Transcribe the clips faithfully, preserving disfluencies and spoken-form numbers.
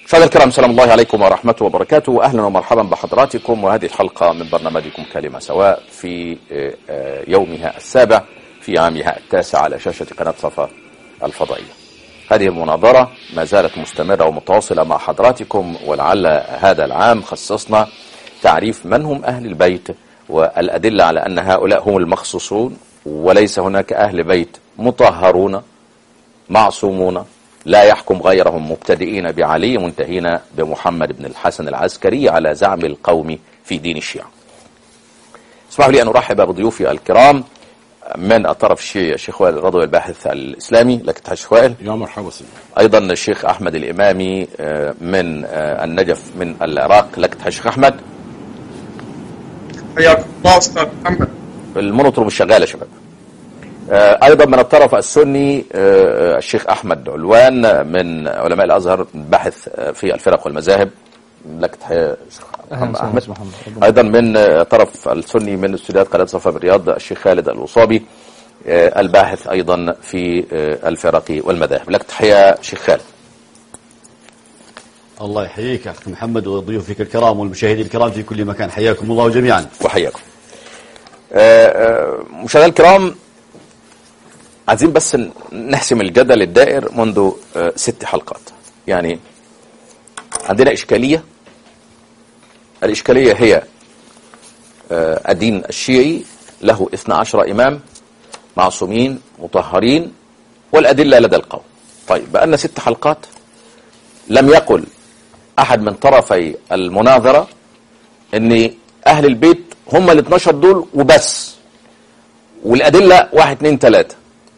مشاهدينا الكرام، سلام الله عليكم ورحمته وبركاته، أهلا ومرحبا بحضراتكم وهذه الحلقة من برنامجكم كلمة سواء في يومها السابع في عامها التاسع على شاشة قناة صفا الفضائية. هذه المناظرة ما زالت مستمرة ومتواصلة مع حضراتكم، ولعل هذا العام خصصنا تعريف من هم أهل البيت والأدلة على أن هؤلاء هم المخصوصون وليس هناك أهل بيت مطهرون معصومون لا يحكم غيرهم، مبتدئين بعلي منتهين بمحمد بن الحسن العسكري على زعم القوم في دين الشيعة. اسمحوا لي أن أرحب بضيوفي الكرام من الطرف الشيعي الشيخ وائل الرضوي الباحث الإسلامي، لك تحية الشيخ وائل. يا مرحبا سيدي. أيضا الشيخ أحمد الإمامي من النجف من العراق، لك تحية الشيخ أحمد. حياكم الله أستاذ محمد. المونيتور مش شغال يا شباب. أيضا من الطرف السني الشيخ أحمد علوان من علماء الأزهر باحث في الفرق والمذاهب، لك تحية شيخ أحمد. أيضا من الطرف السني من استوديوهات قناة صفا بالرياض الشيخ خالد الوصابي الباحث أيضا في الفرق والمذاهب، لك تحية شيخ خالد. الله يحييك أخي محمد وضيوفك الكرام والمشاهدين الكرام في كل مكان، حياكم الله جميعا. وحياكم. مشاهدينا الكرام، عايزين بس نحسم الجدل الدائر منذ ست حلقات. يعني عندنا إشكالية، الإشكالية هي الدين الشيعي له اثنا عشر إمام معصومين مطهرين والأدلة لدى القوم. طيب بقالنا ست حلقات لم يقل أحد من طرفي المناظرة أن أهل البيت هم ال اثناشر دول وبس، والأدلة واحد اثنين ثلاثة،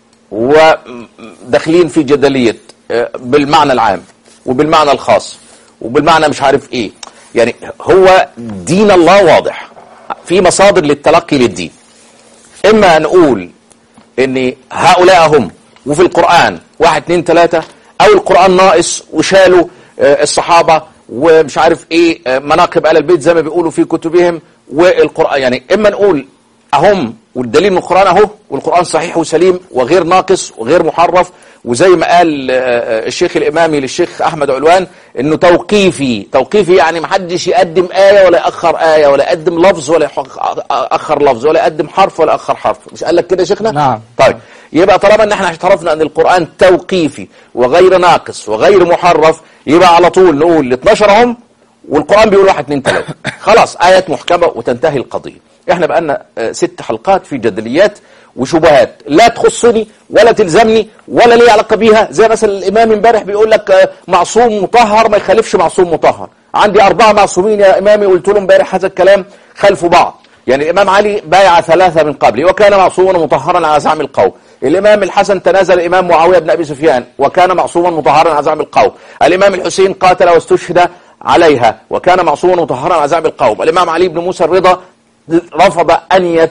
وداخلين في جدلية بالمعنى العام وبالمعنى الخاص وبالمعنى مش عارف ايه. يعني هو دين الله واضح، في مصادر للتلقي للدين. اما نقول ان هؤلاء هم وفي القرآن واحد اثنين ثلاثة، او القرآن ناقص وشالوا الصحابة ومش عارف ايه مناقب آل البيت زي ما بيقولوا في كتبهم والقرآن. يعني اما نقول اهم والدليل من القرآن اهو، والقرآن صحيح وسليم وغير ناقص وغير محرف، وزي ما قال الشيخ الإمامي للشيخ أحمد علوان انه توقيفي. توقيفي يعني محدش يقدم آية ولا يأخر آية ولا يقدم لفظ ولا يأخر لفظ ولا يقدم حرف ولا يأخر حرف. مش قال لك كده يا شيخنا؟ نعم. طيب يبقى طالما ان احنا اعترفنا ان القرآن توقيفي وغير ناقص وغير محرف، يبقى على طول نقول ال اثناشر هم والقرآن بيقول واحد اثنين ثلاثة، خلاص آيات محكمة وتنتهي القضية. احنا بقالنا ست حلقات في جدليات وشبهات لا تخصني ولا تلزمني ولا لي علاقة بيها. زي مثلا الإمام امبارح بيقول لك معصوم مطهر ما يخالفش معصوم مطهر. عندي أربعة معصومين يا إمامي، قلت له امبارح هذا الكلام خلفوا بعض. يعني الإمام علي بايع ثلاثة من قبله وكان معصوما مطهرا على زعم القوم. الإمام الحسن تنازل الإمام معاوية بن أبي سفيان وكان معصوما مطهرا على زعم القوم. الإمام الحسين قاتل واستشهد عليها وكان معصوما مطهرا على زعم القوم. الإمام علي بن موسى الرضا رفض أن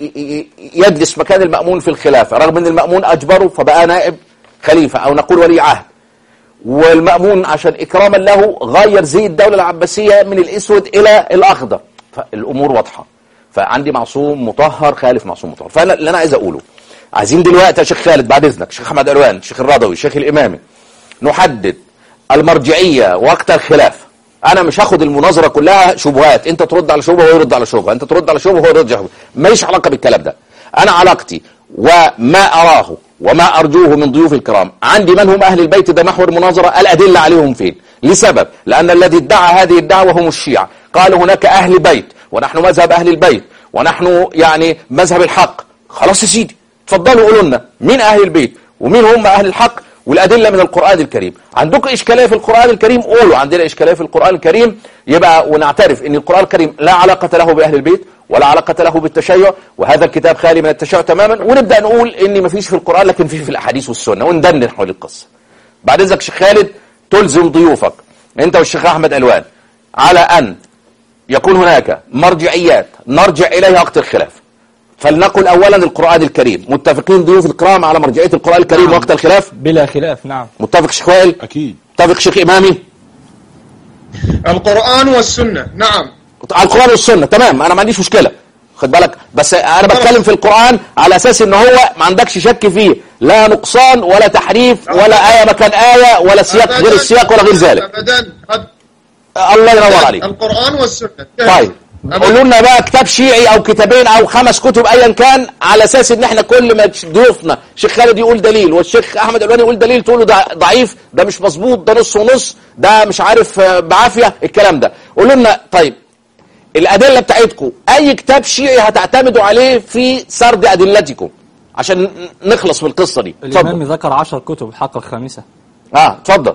يجلس مكان المأمون في الخلافة رغم أن المأمون أجبره فبقى نائب خليفة أو نقول ولي عهد، والمأمون عشان إكراما له غير زي الدولة العباسية من الأسود إلى الأخضر. فالأمور واضحة. فعندي معصوم مطهر خالف معصوم مطهر. فأنا اللي أنا عايز أقوله، عايزين دلوقتي يا شيخ خالد بعد إذنك، شيخ أحمد علوان، شيخ الرضوي، شيخ الإمامي، نحدد المرجعية وقت الخلاف. انا مش هاخد المناظره كلها شبهات، انت ترد على شبهه وهو يرد على شبهه، انت ترد على شبهه وهو يرد على شبهه، ماليش علاقه بالكلام ده. انا علاقتي وما اراه وما ارجوه من ضيوف الكرام، عندي من هم اهل البيت، ده محور المناظره، الادله عليهم فين. لسبب، لان الذي ادعى هذه الدعوه هم الشيعه، قالوا هناك اهل بيت ونحن مذهب اهل البيت ونحن يعني مذهب الحق. خلاص يا سيدي، اتفضلوا قولوا لنا مين اهل البيت ومين هم اهل الحق والأدلة من القرآن الكريم. عندكم إشكالية في القرآن الكريم قولوا عندنا إشكالية في القرآن الكريم، يبقى ونعترف أن القرآن الكريم لا علاقة له بأهل البيت ولا علاقة له بالتشيع، وهذا الكتاب خالي من التشيع تماما، ونبدأ نقول إن مفيش في القرآن لكن فيه في الأحاديث والسنة وندندن حول القصة. بعد إذنك شيخ خالد تلزم ضيوفك أنت والشيخ أحمد علوان على أن يكون هناك مرجعيات نرجع إليها وقت الخلاف. فلنقل أولا القرآن الكريم، متفقين ضيوف الكرام على مرجعية القرآن الكريم نعم. وقت الخلاف بلا خلاف. نعم. متفق شيخ وائل؟ أكيد. متفق شيخ إمامي؟ القرآن والسنة. نعم. القرآن والسنة تمام، أنا ما عنديش مشكلة، خد بالك، بس أنا بتكلم في القرآن على أساس إن هو ما عندكش شك فيه، لا نقصان ولا تحريف ولا آية مكان آية ولا سياق غير السياق ولا غير ذلك. أبدا. الله ينور عليك. القرآن والسنة. طيب قولوا لنا بقى كتاب شيعي او كتابين او خمس كتب ايا كان، على اساس ان احنا كل ما ضيوفنا الشيخ خالد يقول دليل والشيخ احمد الواني يقول دليل تقولوا ده ضعيف، ده مش مظبوط، ده نص ونص، ده مش عارف بعافيه الكلام ده. قولوا لنا طيب الادله بتاعتكم، اي كتاب شيعي هتعتمدوا عليه في سرد ادلتكم عشان نخلص من القصه دي؟ الامام ذكر عشر كتب الحلقه الخامسه. اه اتفضل.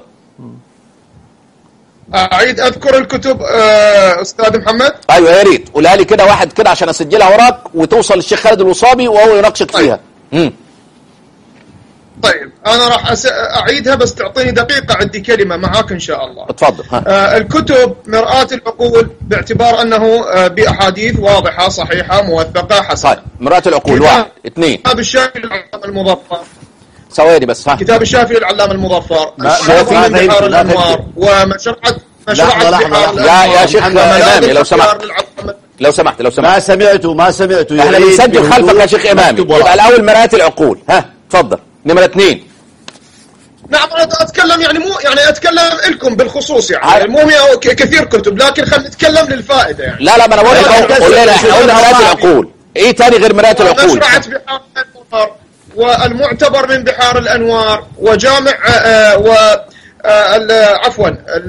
أعيد أذكر الكتب آه أستاذ محمد؟ أيوة يا ريت قولها لي كده واحد كده عشان أسجلها وراك وتوصل للشيخ خالد الوصابي وهو يناقشك طيب. فيها. مم. طيب أنا راح أس... أعيدها بس تعطيني دقيقة، عندي كلمة معاك إن شاء الله. اتفضل. آه الكتب مرآة العقول باعتبار أنه آه بأحاديث واضحة صحيحة موثقة حسنة. طيب مرآة العقول واحد اثنين. كتاب الشافعي للعلامة المظفر. ثواني بس. ها. كتاب الشافعي للعلامة المظفر. الشافعي من بحار الأنوار ومشرعة مشرعة بحار لا يا شيخ إمامي لو سمحت لو سمحت لو سمحت ما سمعتوا ما سمعتوا احنا بنسجل خلفك يا شيخ إمامي. يبقى الأول مرآة العقول. ها اتفضل. نمرة اثنين. نعم أنا أتكلم يعني مو يعني أتكلم لكم بالخصوص يعني مو كثير كتب، لكن خلينا نتكلم للفائدة يعني. لا لا ما أنا بقول لك قول لنا احنا قلنا مرآة العقول، إيه تاني غير مرآة العقول؟ مشرعة بحار الأنوار والمعتبر من بحار الأنوار وجامع آه و آه عفوا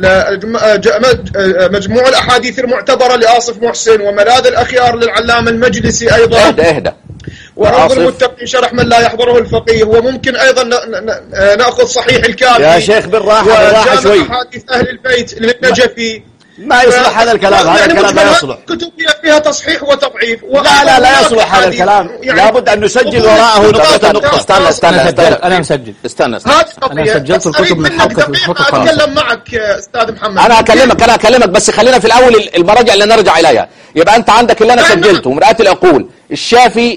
مجموع الأحاديث المعتبرة لآصف محسن وملاذ الأخيار للعلامة المجلسي أيضا. اهدى اهدى. وروض المتقين شرح من لا يحضره الفقيه، وممكن أيضا نأخذ صحيح الكافي يا شيخ بالراحة بالراحة شوي. أحاديث أهل البيت للنجفي. ما يصلح هذا الكلام، هذا يعني الكلام لا يصلح. كتب فيها تصحيح وتضعيف. لا لا لا يصلح هذا الكلام، يعني لابد أن نسجل وراءه نقطة نقطة. استنى استنى استنى أنا مسجل. استنى استنى. أنا سجلت الكتب من حلقة الحلقة الخامسة. أتكلم معك أستاذ محمد. أنا هكلمك أنا هكلمك بس خلينا في الأول المراجع اللي نرجع إليها. يبقى أنت عندك اللي أنا سجلته مرآة العقول، الشافي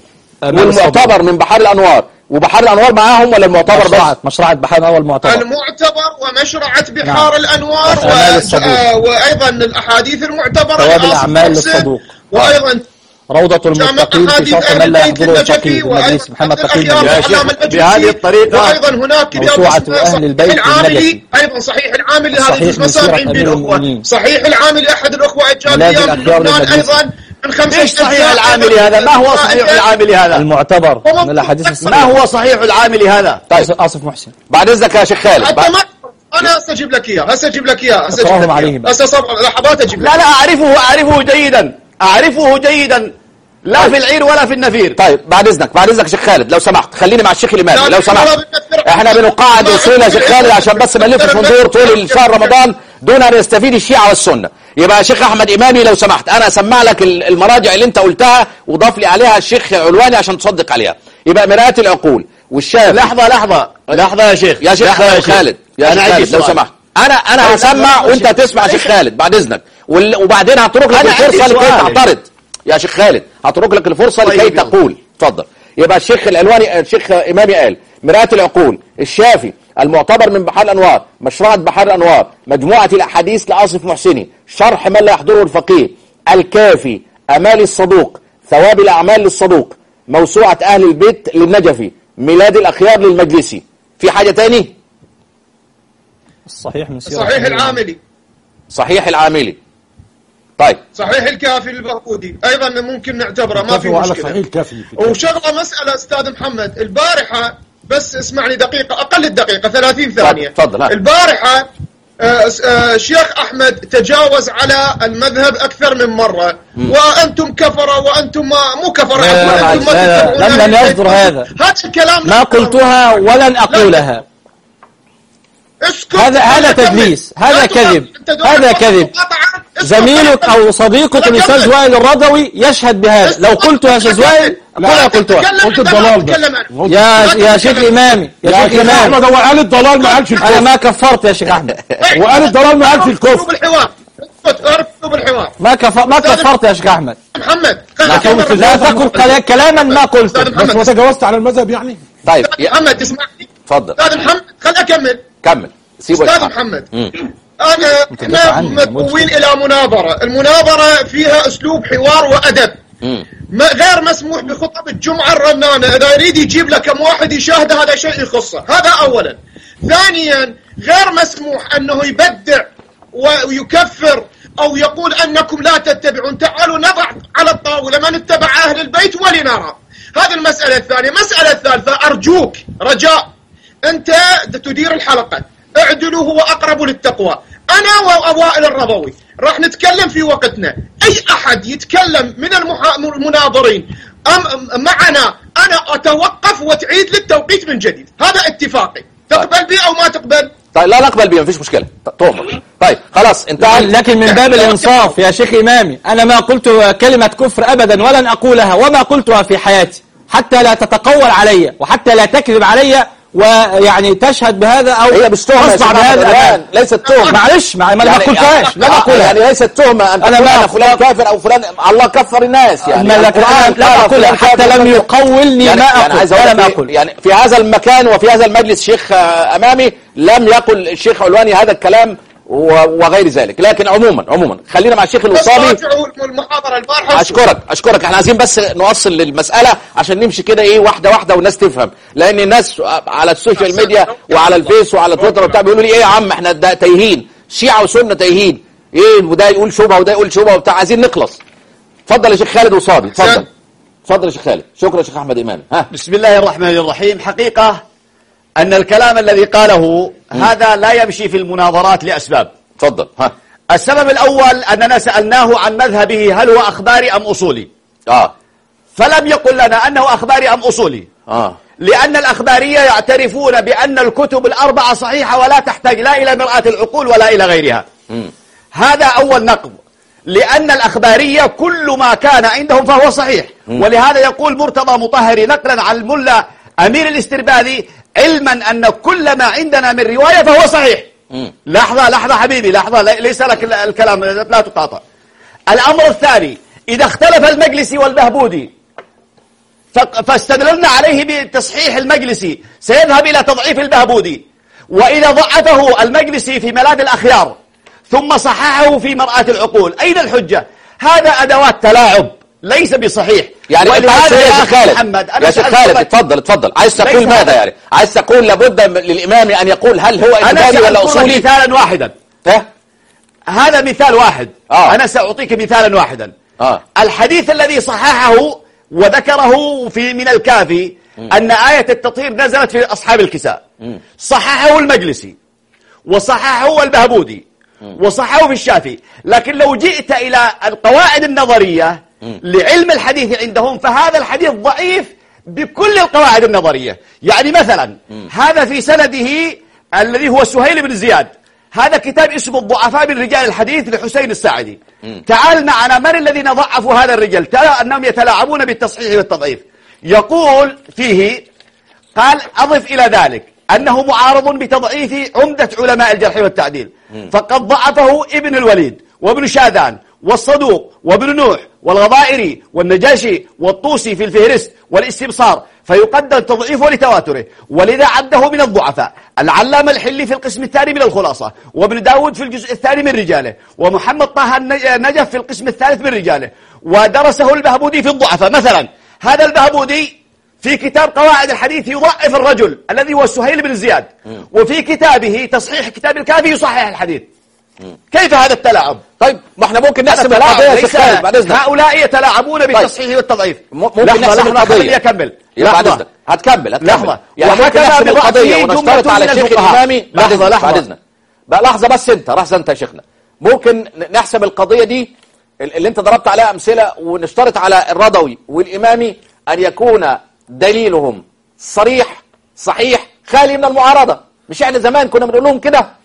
والمعتبر من بحار الأنوار، وبحار الأنوار معاهم ولا المعتبر بس؟ مشرعة مشرعة بحار الأنوار المعتبر. المعتبر ومشرعة بحار نعم. الأنوار و... آه وأيضا الأحاديث المعتبرة ثواب الأعمال للصدوق، وأيضا روضة المتقين في شرح من لا يحضره الفقيه المجلس محمد تقي بهذه الطريقة. وأيضا هناك موسوعة أهل البيت العاملي، أيضا صحيح العاملي هذه مسامع بالأخوة، صحيح العاملي أحد الأخوة الجامعية من لبنان أيضا من خمسة. ايش صحيح العاملي هذا؟ ما هو صحيح العاملي هذا؟ المعتبر من الأحاديث الصحيحة. ما هو صحيح العاملي هذا؟ طيب آصف محسن. بعد إذنك يا شيخ خالد. حتى ما أنا أستجيب لك إياه أستجيب لك إياه أستجيب لك إياه بس صبر لحظات أجيب لك. لا لا أعرفه أعرفه جيدا أعرفه جيدا لا طيب. في العير ولا في النفير. طيب بعد إذنك بعد إذنك شيخ خالد لو سمحت خليني مع الشيخ الإمامي لو سمحت. احنا بنقاعد اصول يا شيخ خالد عشان بس ما نلفش ندور طول شهر رمضان دون ان يستفيد الشيعة والسنة. يبقى يا شيخ احمد امامي لو سمحت انا اسمع لك المراجع اللي انت قلتها وضاف لي عليها الشيخ علواني عشان تصدق عليها. يبقى مرآة العقول والشافعي. لحظة لحظة لحظة يا شيخ يا شيخ خالد يا شيخ خالد لو سمحت انا انا هسمع وانت تسمع يا شيخ خالد بعد اذنك، وبعدين هترك لك الفرصة لكي تعترض. يا شيخ خالد هترك لك الفرصة لكي تقول. اتفضل. يبقى الشيخ العلواني الشيخ امامي قال مرآة العقول، الشافعي، المعتبر من بحار الأنوار، مشرعة بحار الأنوار، مجموعة الأحاديث لآصف محسني، شرح من لا يحضره الفقيه، الكافي، أمال الصدوق، ثواب الأعمال للصدوق، موسوعة أهل البيت للنجفي، ميلاد الأخيار للمجلسي. في حاجة تاني؟ الصحيح من صحيح العاملي. صحيح العاملي. طيب صحيح الكافي البرقودي أيضا ممكن نعتبره ما في مشكلة. وشغلة مسألة أستاذ محمد البارحة بس اسمعني دقيقة أقل الدقيقة ثلاثين ثانية. تفضل. البارحة آه آه شيخ أحمد تجاوز على المذهب أكثر من مرة م. وأنتم كفرة وأنتم مو كفرة. لا لا لا لا لم يصدر هذا. هذا الكلام ما قلتها ولن أقولها. هذا هذا تدليس، هذا كذب، هذا كذب. زميلك أو صديقك الأستاذ وائل الرضوي يشهد بهذا. لو قلت يا أستاذ وائل أنا قلتها. قلت الضلال يا يا شيخ إمامي يا شيخ إمامي أحمد هو قال الضلال ما قالش الكفر. أنا ما كفرت يا شيخ أحمد. وقال الضلال ما قالش الكفر. بالحوار بالحوار ما كفر ما كفرت يا شيخ أحمد. محمد لا تقل كلاما ما قلته. بس ما تجاوزت على المذهب يعني. طيب يا محمد تسمعني. اتفضل أستاذ محمد خليني أكمل. كمل سيبه أستاذ محمد أنا احنا مدعوين إلى مناظرة، المناظرة فيها أسلوب حوار وأدب. غير مسموح بخطب الجمعة الرنانة، إذا يريد يجيب لك كم واحد يشاهده هذا شيء يخصه، هذا أولا. ثانيا غير مسموح أنه يبدع ويكفر أو يقول أنكم لا تتبعون، تعالوا نضع على الطاولة من اتبع أهل البيت ولنرى. هذه المسألة الثانية. المسألة الثالثة، أرجوك رجاء، أنت تدير الحلقة، اعدلوا هو أقرب للتقوى. أنا وأوائل الرضوي راح نتكلم في وقتنا، أي أحد يتكلم من المناظرين معنا أنا أتوقف وتعيد للتوقيت من جديد. هذا اتفاقي، تقبل بي أو ما تقبل؟ طيب لا نقبل بيه، مفيش مشكلة. تؤمر. طيب خلاص انتهى. لكن من باب الإنصاف يا شيخ إمامي، أنا ما قلت كلمة كفر أبدا ولن أقولها وما قلتها في حياتي، حتى لا تتقول علي وحتى لا تكذب علي ويعني تشهد بهذا او هي مش تهمه بهذا، ليست تهمه. معلش ما ما يعني قلتهاش، لا اقولها يعني ليست تهمه ان انا ما فلان كافر او فلان الله كفر الناس يعني. القرآن لا اقولها حتى لم يقولني يعني ما اقول يعني ولا ما اقول. يعني في هذا المكان وفي هذا المجلس شيخ امامي لم يقل الشيخ علواني هذا الكلام وغير ذلك، لكن عموما عموما خلينا مع الشيخ الوصابي. اشكرك اشكرك احنا عايزين بس نوصل للمساله عشان نمشي كده ايه واحده واحده والناس تفهم، لان الناس على السوشيال ميديا وعلى الفيس وعلى تويتر وبتاع بيقولوا لي ايه يا عم احنا تايهين، شيعه وسنه تايهين، ايه وده يقول شبهه وده يقول شبهه وبتاع، عايزين نخلص. اتفضل يا شيخ خالد وصابي، اتفضل اتفضل يا شيخ خالد. شكرا يا شيخ احمد امام. ها بسم الله الرحمن الرحيم. حقيقه ان الكلام الذي قاله م. هذا لا يمشي في المناظرات لاسباب. تفضل. ها السبب الأول أننا سألناه عن مذهبه هل هو أخباري أم أصولي. آه. فلم يقل لنا أنه أخباري أم أصولي. آه. لأن الأخبارية يعترفون بأن الكتب الأربعة صحيحة ولا تحتاج لا إلى مرآة العقول ولا إلى غيرها. م. هذا أول نقض، لأن الأخبارية كل ما كان عندهم فهو صحيح. م. ولهذا يقول مرتضى مطهري نقلا عن الملا أمير الاستربادي علما أن كل ما عندنا من رواية فهو صحيح. مم. لحظة لحظة حبيبي لحظة، ليس لك الكلام، لا تقاطع. الأمر الثاني، إذا اختلف المجلسي والبهبودي فاستدللنا عليه بتصحيح المجلسي سيذهب إلى تضعيف البهبودي، وإذا ضعفه المجلسي في ملاذ الأخيار ثم صححه في مرآة العقول، أين الحجة؟ هذا أدوات تلاعب ليس بصحيح. يعني ولهذا يا شيخ خالد محمد يا شيخ خالد اتفضل اتفضل عايز تقول ماذا يعني؟ عايز تقول لابد للإمام أن يقول هل هو إمامي ولا أصولي؟ أنا مثالا واحدا. ها؟ هذا مثال واحد. آه. أنا سأعطيك مثالا واحدا. آه. الحديث الذي صححه وذكره في من الكافي م. أن آية التطهير نزلت في أصحاب الكساء، م. صححه المجلسي وصححه البهبودي م. وصححه في الشافعي. لكن لو جئت إلى القواعد النظرية لعلم الحديث عندهم فهذا الحديث ضعيف بكل القواعد النظرية. يعني مثلا م. هذا في سنده الذي هو سهيل بن زياد، هذا كتاب اسمه الضعفاء من رجال الحديث لحسين الساعدي. م. تعال معنا من الذين ضعفوا هذا الرجال، ترى أنهم يتلاعبون بالتصحيح والتضعيف. يقول فيه قال أضف إلى ذلك أنه معارض بتضعيف عمدة علماء الجرح والتعديل، م. فقد ضعفه ابن الوليد وابن شاذان والصدوق وابن نوح والغضائري والنجاشي والطوسي في الفهرست والاستبصار، فيقدر تضعيفه لتواتره، ولذا عده من الضعفاء. العلامة الحلي في القسم الثاني من الخلاصة، وابن داود في الجزء الثاني من رجاله، ومحمد طه النجف في القسم الثالث من رجاله، ودرسه البهبودي في الضعفاء. مثلا هذا البهبودي في كتاب قواعد الحديث يضعف الرجل الذي هو سهيل بن زياد، وفي كتابه تصحيح كتاب الكافي يصحح الحديث. كيف هذا التلاعب؟ طيب ما احنا ممكن نحسب القضية يا شيخ خالد بعد اذنك. هؤلاء يتلاعبون بالتصحيح طيب. والتضعيف. ممكن نحسب القضية. خليني اكمل. بعد اذنك. هتكمل هتكمل. لحظة. يعني ممكن نحسب القضية ونشترط على الشيخ الإمامي. لحظة لحظة. بعد اذنك. بقى لحظة بس انت لحظة انت يا شيخنا. ممكن نحسب القضية دي اللي انت ضربت عليها امثلة ونشترط على الرضوي والإمامي ان يكون دليلهم صريح صحيح خالي من المعارضة. مش احنا زمان كنا بنقول لهم كده؟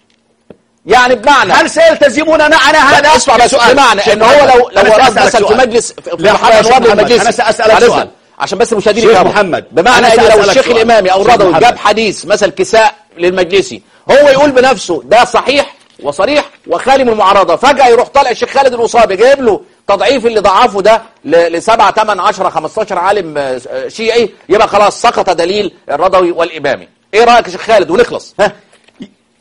يعني بمعنى هل سيلتزموننا على هذا؟ اسمع بس بمعنى ان هو لو لو رد مثلا في مجلس في محل نواب المجلس، انا سأسألك سؤال عشان بس المشاهدين يفهموا محمد، بمعنى ان لو الشيخ الامامي او الرضوي جاب حديث مثل كساء للمجلسي هو يقول بنفسه ده صحيح وصريح وخالي من المعارضه، فجأة يروح طالع الشيخ خالد الوصابي جايب له تضعيف اللي ضعفه ده لسبعة ثمان عشرة خمستاشر عالم شيعي، يبقى خلاص سقط دليل الرضوي والامامي. ايه رايك يا شيخ خالد ونخلص؟ ها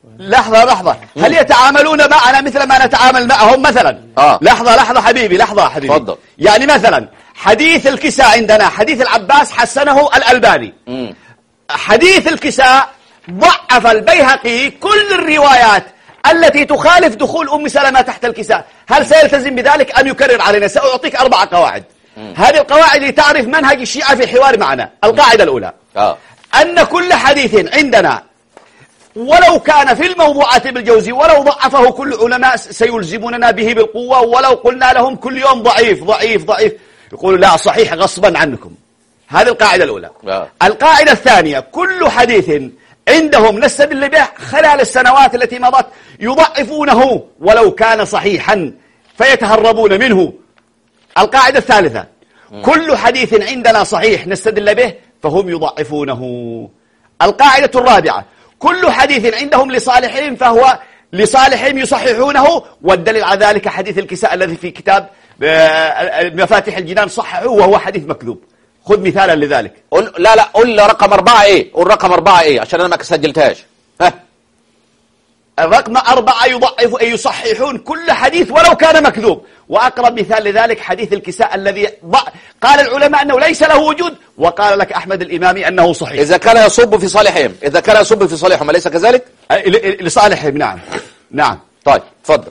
لحظة لحظة، هل يتعاملون معنا مثل ما نتعامل معهم مثلا؟ آه. لحظة لحظة حبيبي، لحظة حبيبي. تفضل. يعني مثلا حديث الكساء عندنا، حديث العباس حسنه الألباني. مم. حديث الكساء ضعف البيهقي كل الروايات التي تخالف دخول أم سلمة تحت الكساء. هل سيلتزم بذلك أن يكرر علينا؟ سأعطيك أربع قواعد. مم. هذه القواعد لتعرف منهج الشيعة في الحوار معنا. القاعدة الأولى آه. أن كل حديث عندنا ولو كان في الموضوعات بالجوزي ولو ضعفه كل علماء سيلزموننا به بالقوة، ولو قلنا لهم كل يوم ضعيف ضعيف ضعيف يقولوا لا صحيح غصبا عنكم. هذه القاعدة الأولى. آه. القاعدة الثانية، كل حديث عندهم نستدل به خلال السنوات التي مضت يضعفونه ولو كان صحيحا فيتهربون منه. القاعدة الثالثة، كل حديث عندنا صحيح نستدل به فهم يضعفونه. القاعدة الرابعة، كل حديث عندهم لصالحهم فهو لصالحهم يصححونه، والدليل على ذلك حديث الكساء الذي في كتاب مفاتيح الجنان صححه وهو حديث مكذوب. خذ مثالا لذلك. قل لا لا قل لي رقم أربعة إيه؟ قل رقم أربعة إيه عشان أنا ما سجلتهاش. ها. الرقم أربعة يضعف أي يصححون كل حديث ولو كان مكذوب. وأقرب مثال لذلك حديث الكساء الذي قال العلماء أنه ليس له وجود، وقال لك أحمد الإمامي أنه صحيح. إذا كان يصب في صالحهم، إذا كان يصب في صالحهم أليس كذلك؟ لصالحهم، نعم نعم. طيب تفضل.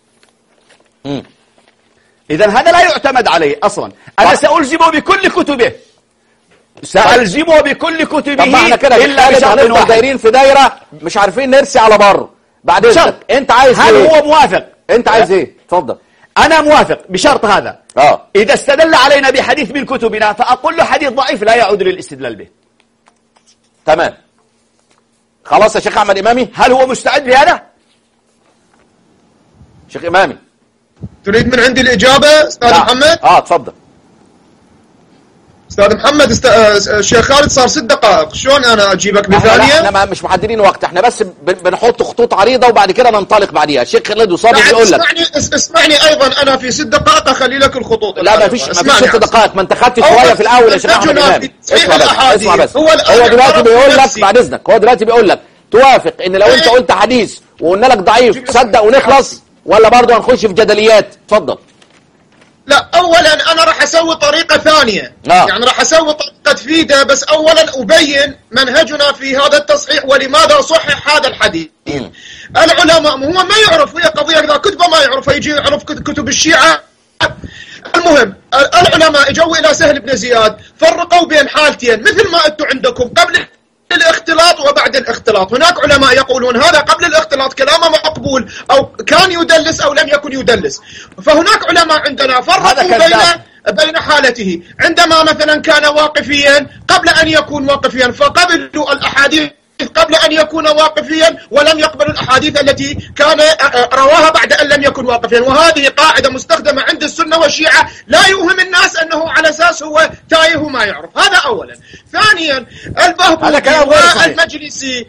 إذا هذا لا يعتمد عليه أصلا. أنا سألزمه بكل كتبه، سألزمه بكل كتبه. طب ما احنا كده إلا بشرط واحد. دايرين في دايرة مش عارفين نرسي على بر. بعد إذنك أنت عايز هل إيه؟ هو موافق؟ أنت عايز إيه؟ تفضل. أنا موافق بشرط هذا. آه. إذا استدل علينا بحديث من كتبنا فأقول له حديث ضعيف لا يعود للاستدلال به. تمام. خلاص يا شيخ أحمد إمامي، هل هو مستعد لهذا؟ شيخ إمامي تريد من عندي الإجابة أستاذ لا. محمد؟ آه تفضل. أستاذ محمد است... الشيخ خالد صار ست دقائق، شلون أنا أجيبك بثانية؟ احنا ما مش محددين وقت، احنا بس بنحط خطوط عريضة وبعد كده ننطلق بعديها. الشيخ خالد وصابي بيقول لك اسمعني اسمعني أيضا أنا في ست دقائق أخلي لك الخطوط. لا ما فيش ما فيش ست دقائق، ما انت خدت شوية في الأول يا شيخ أحمد إمامي. اسمع بس اسمع بس هو, هو دلوقتي بيقول لك بعد إذنك، هو دلوقتي بيقول لك توافق إن لو أنت قلت حديث وقلنا لك ضعيف تصدق ونخلص، ولا برضه هنخش في جدليات؟ اتفضل. لا اولا انا راح اسوي طريقه ثانيه. آه. يعني راح اسوي طريقه تفيده، بس اولا ابين منهجنا في هذا التصحيح ولماذا صحح هذا الحديث. مم. العلماء هو ما يعرف، هي قضيه اذا كتبه ما يعرف يجي يعرف كتب الشيعه. المهم العلماء اجوا الى سهل بن زياد فرقوا بين حالتين مثل ما انتم عندكم قبل الاختلاط وبعد الاختلاط. هناك علماء يقولون هذا قبل الاختلاط كلامه مقبول او كان يدلس او لم يكن يدلس. فهناك علماء عندنا فرقوا بين بين حالته، عندما مثلا كان واقفيا قبل ان يكون واقفيا فقبلوا الاحاديث قبل أن يكون واقفيا ولم يقبل الأحاديث التي كان رواها بعد أن لم يكن واقفيا. وهذه قاعدة مستخدمة عند السنة والشيعة، لا يوهم الناس أنه على أساس هو تايه وما يعرف. هذا أولا. ثانيا البهبودي والمجلسي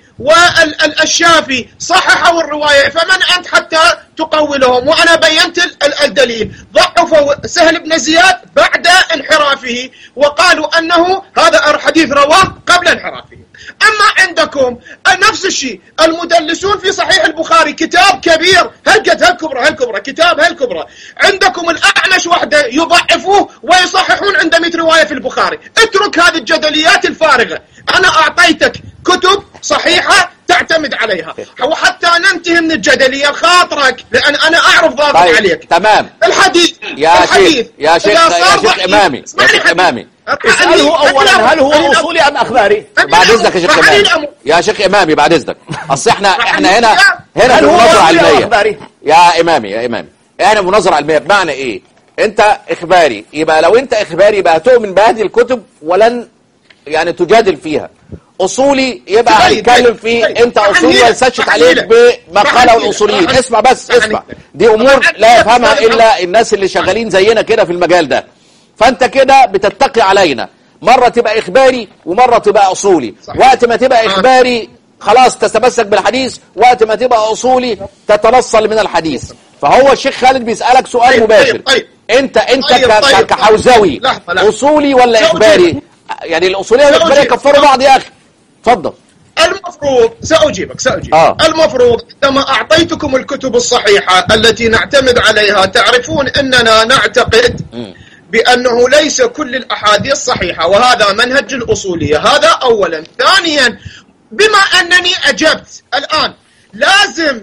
والشافي صححوا الرواية، فمن أنت حتى تقولهم؟ وأنا بينت الدليل. ضعفوا سهل بن زياد بعد انحرافه وقالوا أنه هذا الحديث رواه قبل انحرافه. أما عندكم نفس الشيء، المدلسون في صحيح البخاري كتاب كبير هلقد هالكبرى هالكبرى كتاب هالكبرى، عندكم الأعمش وحده يضعفوه ويصححون عند مئة رواية في البخاري. اترك هذه الجدليات الفارغة. أنا أعطيتك كتب صحيحة تعتمد عليها وحتى ننتهي من الجدلية خاطرك، لأن أنا أعرف ضابط طيب. عليك. تمام. الحديث يا الحديث شيخ يا شيخ يا شيخ إمامي يا شيخ إمامي اسأله أولا هل هو أصولي أم أخباري؟ بعد إذنك يا شيخ إمامي يا شيخ إمامي بعد إذنك. أصل إحنا إحنا هنا هنا بمناظرة علمية يا إمامي يا إمامي إحنا بمناظرة علمية. بمعنى إيه؟ أنت إخباري، يبقى لو أنت إخباري يبقى هتؤمن بهذه الكتب ولن يعني تجادل فيها. أصولي يبقى هنتكلم فيه أنت أصولي ويسشت عليك بمقالة الأصوليين. اسمع بس اسمع، دي أمور لا يفهمها إلا الناس اللي شغالين زينا كده في المجال ده. فأنت كده بتتقي علينا، مرة تبقى إخباري ومرة تبقى أصولي. وقت ما تبقى إخباري خلاص تتمسك بالحديث، وقت ما تبقى أصولي تتنصل من الحديث. فهو الشيخ خالد بيسألك سؤال طيب مباشر. طيب طيب أنت أنت طيب طيب كحوزوي أصولي ولا إخباري؟ يعني الأصولية والإخبارية كفروا بعض يا أخي. اتفضل. المفروض سأجيبك سأجيبك آه. المفروض عندما أعطيتكم الكتب الصحيحة التي نعتمد عليها تعرفون أننا نعتقد بأنه ليس كل الأحاديث صحيحة، وهذا منهج الأصولية. هذا أولا. ثانيا، بما أنني أجبت الآن، لازم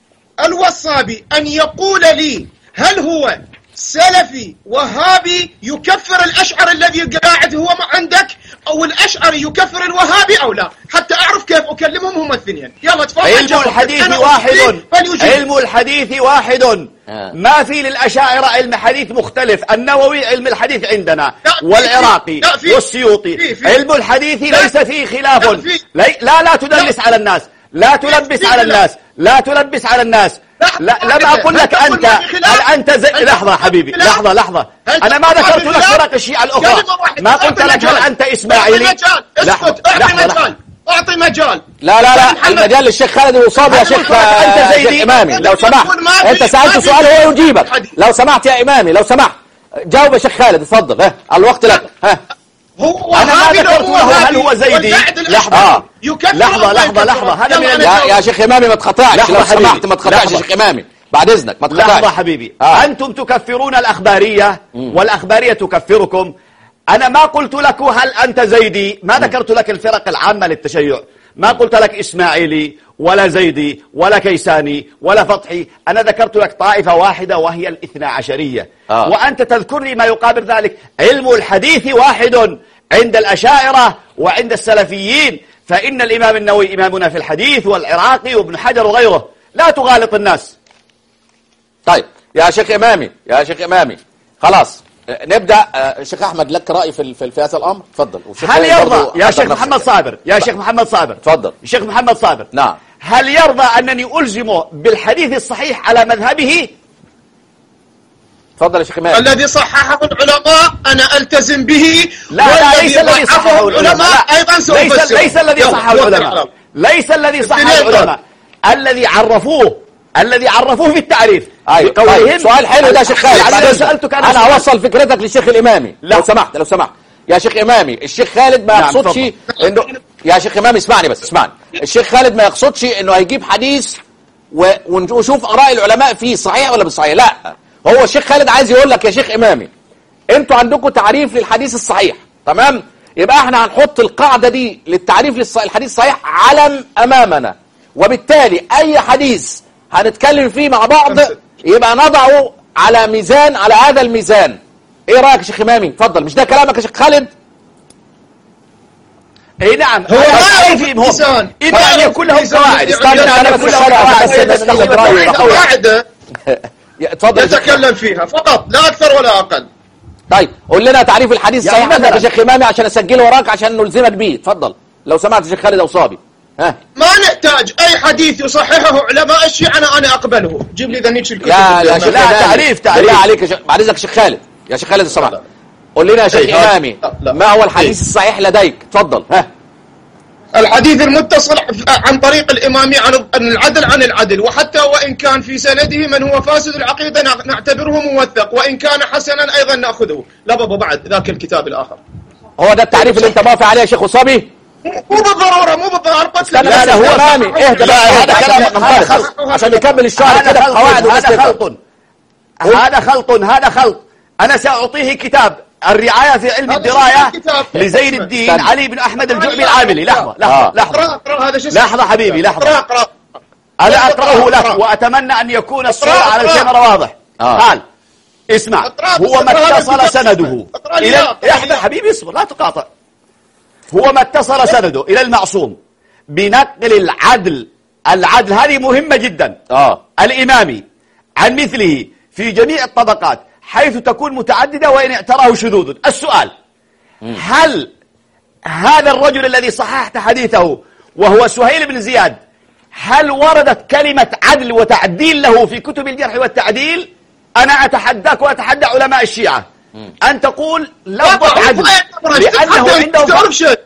الوصابي أن يقول لي هل هو سلفي وهابي يكفر الأشعري الذي قاعد هو عندك، أو الأشعري يكفر الوهابي أو لا، حتى أعرف كيف أكلمهم هم الاثنين. يلا تفضل. علم الحديث واحد، علم الحديث واحد، ما في للأشاعرة علم حديث مختلف. النووي علم الحديث عندنا والعراقي والسيوطي. علم الحديث ليس فيه خلاف. لا لا, لا تدلس على الناس، لا تلبس على الناس، لا تلبس على الناس. لا لم أقل لك أنت هل أنت زي... لحظة حبيبي، لحظة لحظة أنا ما ذكرت لك فرق الشيعة الأخرى، ما قلت لك هل أنت إسماعيلي. اسكت، أعطي مجال، أعطي مجال. لا لا لا، المجال للشيخ خالد الوصابي يا شيخ. أنت زي إمامي لو سمحت، أنت سألت سؤال هو يجيبك لو سمحت يا إمامي، لو سمحت جاوب يا شيخ خالد، اتفضل. ها الوقت لك. ها هو أنا ما ذكرت له هل هو زيدي. لحظة لحظة لحظة لحظة هذا من يا, يا شيخ إمامي ما تقطعش لو سمحت، ما تقطعش يا شيخ إمامي بعد إذنك، ما تقطعش. لحظة حبيبي. آه. أنتم تكفرون الأخبارية والأخبارية تكفركم. أنا ما قلت لك هل أنت زيدي، ما ذكرت لك الفرق العامة للتشيع، ما قلت لك إسماعيلي ولا زيدي ولا كيساني ولا فتحي. أنا ذكرت لك طائفة واحدة وهي الاثنى عشرية. آه. وأنت تذكرني ما يقابل ذلك. علم الحديث واحد عند الأشاعرة وعند السلفيين، فإن الإمام النووي إمامنا في الحديث والعراقي وابن حجر وغيره. لا تغالط الناس. طيب يا شيخ إمامي، يا شيخ إمامي خلاص نبدأ. شيخ أحمد لك رأي في في هذا الأمر، تفضل. هل يرضى يا شيخ محمد صابر، يا شيخ محمد صابر تفضل. شيخ محمد صابر، نعم، هل يرضى أنني ألزمه بالحديث الصحيح على مذهبه؟ تفضل يا شيخ إمامي. الذي صححه العلماء أنا ألتزم به. لا لا ليس الذي صححه العلماء، أيضا ليس ليس الذي صححه العلماء، ليس الذي صححه العلماء، الذي عرفوه الذي عرفوه في التعريف. أيوة. طيب. سؤال حلو ده يا شيخ خالد. أنا سألتك أنا, أنا أوصل فكرتك للشيخ الإمامي. لا. لو سمحت لو سمحت يا شيخ إمامي، الشيخ خالد ما يقصدش نعم إنه يا شيخ إمامي اسمعني بس اسمعني. الشيخ خالد ما يقصدش إنه هيجيب حديث و... ونشوف آراء العلماء فيه صحيح ولا مش صحيح. لا، هو الشيخ خالد عايز يقول لك يا شيخ إمامي أنتوا عندكم تعريف للحديث الصحيح، تمام؟ يبقى احنا هنحط القاعدة دي للتعريف للحديث الصحيح علم أمامنا، وبالتالي أي حديث هنتكلم فيه مع بعض يبقى نضعه على ميزان، على هذا الميزان. ايه رأيك يا شيخ إمامي؟ اتفضل. مش ده كلامك يا شيخ خالد؟ اي نعم. هو ما في مهم إما أن يكون لهم قواعد. استنى انا بس قاعدة اتفضل يتكلم فيها فقط لا أكثر ولا أقل. طيب قول لنا تعريف الحديث الصحيح عندك يا شيخ إمامي عشان اسجله وراك عشان نلزمك بيه. اتفضل لو سمعت يا شيخ خالد أوصابي. ها ما نحتاج أي حديث يصححه علماء الشيعة أنا أنا أقبله. جيب لي ذنيك الكتب. يا يا شيخ لا تعريف تعريف بالله عليك يا شيخ، بعد إذنك شيخ خالد، يا شيخ خالد السماح قول لنا يا شيخ إمامي ما هو الحديث الصحيح لديك؟ اتفضل. ها الحديث المتصل عن طريق الإمامي عن العدل عن العدل، وحتى وإن كان في سنده من هو فاسد العقيدة نعتبره موثق، وإن كان حسنا أيضا نأخذه. لا بابا بعد ذاك الكتاب الآخر. هو ده التعريف اللي أنت موافق عليه يا شيخ وصابي؟ مو بالضرورة مو بالضرورة. لا لا هو إمامي اهدى بقى، هذا كلام عشان يكمل الشهر كده قواعد. هذا خلط هذا خلط هذا خلط. أنا سأعطيه كتاب الرعاية في علم الدراية لزين الدين علي بن أحمد الجعبي العاملي. لحظة لحظة لحظة لحظة حبيبي لحظة. أنا أقرأه لك وأتمنى أن يكون الصورة على الكاميرا واضح. قال اسمع، هو ما اتصل سنده إلى احضر حبيبي اصبر لا تقاطع. هو ما اتصل سنده إلى المعصوم بنقل العدل. العدل هذه مهمة جدا. آه. الإمامي عن مثله في جميع الطبقات حيث تكون متعددة وإن اعتراه شذوذ. السؤال، هل هذا الرجل الذي صححت حديثه وهو سهيل بن زياد هل وردت كلمة عدل وتعديل له في كتب الجرح والتعديل؟ أنا أتحداك وأتحدى علماء الشيعة أن تقول لفظة عدل لأنه عنده فرق.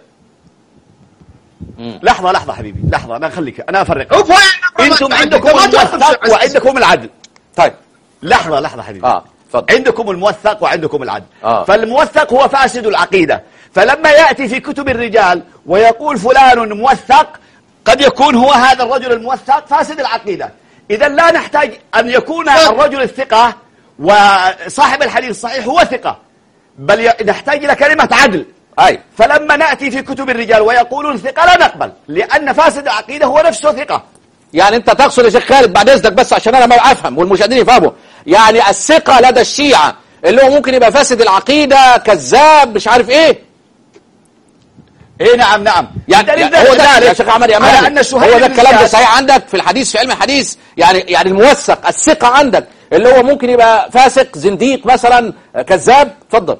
لحظة لحظة حبيبي لحظة أنا أخليك أنا أفرق. أنتم عندكم الموثق وعندكم العدل. طيب لحظة لحظة حبيبي. آه. عندكم الموثق وعندكم العدل. آه. فالموثق هو فاسد العقيدة، فلما يأتي في كتب الرجال ويقول فلان موثق قد يكون هو هذا الرجل الموثق فاسد العقيدة. إذا لا نحتاج أن يكون الرجل الثقة وصاحب الحديث الصحيح هو ثقة، بل نحتاج إلى كلمة عدل. أي فلما نأتي في كتب الرجال ويقولون ثقة لا نقبل، لأن فاسد العقيدة هو نفسه ثقة. يعني أنت تقصد يا شيخ خالد بعد إذنك بس عشان أنا ما أفهم والمشاهدين يفهموا، يعني الثقة لدى الشيعة اللي هو ممكن يبقى فاسد العقيدة كذاب مش عارف إيه. إيه نعم نعم يعني, يعني هو ده يا شيخ عمر يا مالك، هو ده الكلام ده صحيح عندك في الحديث في علم الحديث؟ يعني يعني الموثق الثقة عندك اللي هو ممكن يبقى فاسق زنديق مثلا كذاب؟ اتفضل.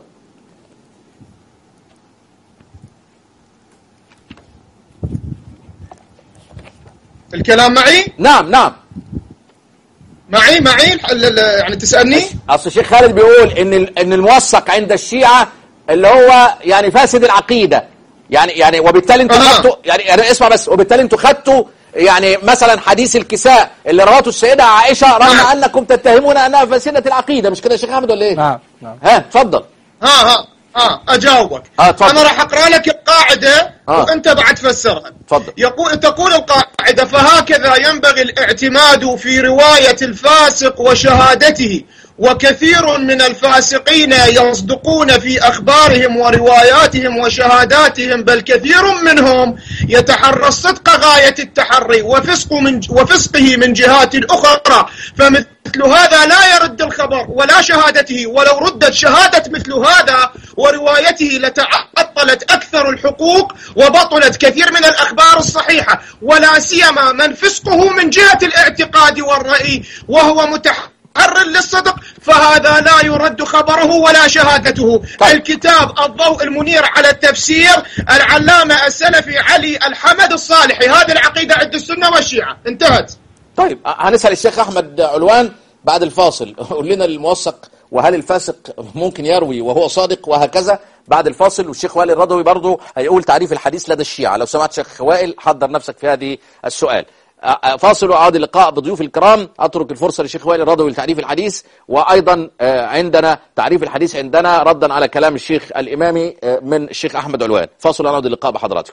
الكلام معي؟ نعم نعم معي معي يعني تسألني؟ اصل الشيخ خالد بيقول ان ان الموثق عند الشيعة اللي هو يعني فاسد العقيدة، يعني يعني وبالتالي انتوا آه. خدتوا يعني, يعني اسمع بس، وبالتالي انتوا خدتوا يعني مثلا حديث الكساء اللي رواته السيدة عائشة رغم نعم. انكم تتهمون انها فاسدة العقيدة، مش كده يا شيخ احمد ولا ايه؟ نعم نعم. ها اتفضل. ها ها ها اجاوبك. آه انا راح اقرا لك القاعده آه. وانت بعد فسرها. تفضل. يقول تقول القاعده: فهكذا ينبغي الاعتماد في روايه الفاسق وشهادته، وكثير من الفاسقين يصدقون في أخبارهم ورواياتهم وشهاداتهم، بل كثير منهم يتحرى الصدق غاية التحري وفسق من وفسقه من جهات أخرى، فمثل هذا لا يرد الخبر ولا شهادته، ولو ردت شهادة مثل هذا وروايته لتعطلت أكثر الحقوق وبطلت كثير من الأخبار الصحيحة، ولا سيما من فسقه من جهة الاعتقاد والرأي وهو متحري حر للصدق، فهذا لا يرد خبره ولا شهادته. طيب. الكتاب الضوء المنير على التفسير، العلامة السلفي علي الحمد الصالحي. هذه العقيدة عند السنة والشيعة. انتهت. طيب هنسأل الشيخ أحمد علوان بعد الفاصل، قول لنا الموثق وهل الفاسق ممكن يروي وهو صادق وهكذا بعد الفاصل، والشيخ وائل الرضوي برضه هيقول تعريف الحديث لدى الشيعة. لو سمعت شيخ وائل حضر نفسك في هذه السؤال. فاصل وعاد اللقاء بضيوف الكرام. أترك الفرصة للشيخ وائل الرضوي لتعريف الحديث، وأيضا عندنا تعريف الحديث عندنا ردا على كلام الشيخ الإمامي من الشيخ أحمد علوان. فاصل وعاد اللقاء بحضراتكم.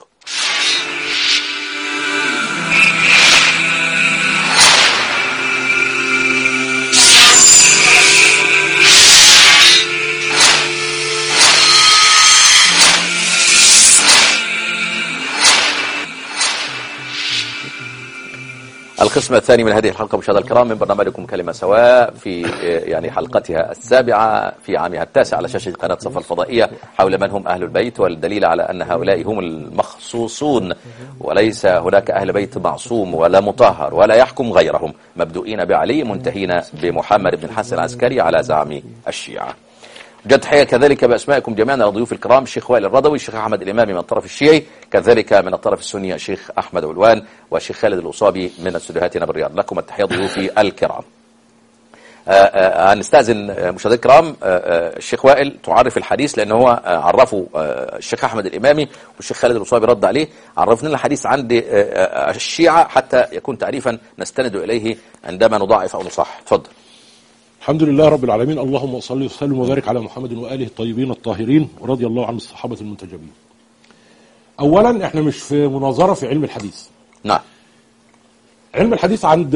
القسم الثاني من هذه الحلقة مشاهدينا الكرام من برنامجكم كلمة سواء في يعني حلقتها السابعة في عامها التاسع على شاشة قناة صفا الفضائية، حول من هم أهل البيت، والدليل على أن هؤلاء هم المخصوصون وليس هناك أهل بيت معصوم ولا مطهر ولا يحكم غيرهم، مبدوئين بعلي منتهين بمحمد بن الحسن العسكري على زعم الشيعة. جد تحية كذلك بأسمائكم جميعا لضيوف الكرام الشيخ وائل الرضوي، الشيخ أحمد الإمامي من الطرف الشيعي، كذلك من الطرف السني الشيخ أحمد علوان، والشيخ خالد الأصابي من استديوهاتنا بالرياض. لكم التحية ضيوفي الكرام. هنستأذن مشاهدينا الكرام الشيخ وائل تعرف الحديث، لأنه هو عرفه الشيخ أحمد الإمامي والشيخ خالد الأصابي رد عليه. عرفنا الحديث عند الشيعة حتى يكون تعريفا نستند إليه عندما نضاعف أو نصح. تفضل. الحمد لله رب العالمين، اللهم صل وسلم وبارك على محمد وآله الطيبين الطاهرين، ورضي الله عن الصحابة المنتجبين. أولا احنا مش في مناظرة في علم الحديث. نعم. علم الحديث عند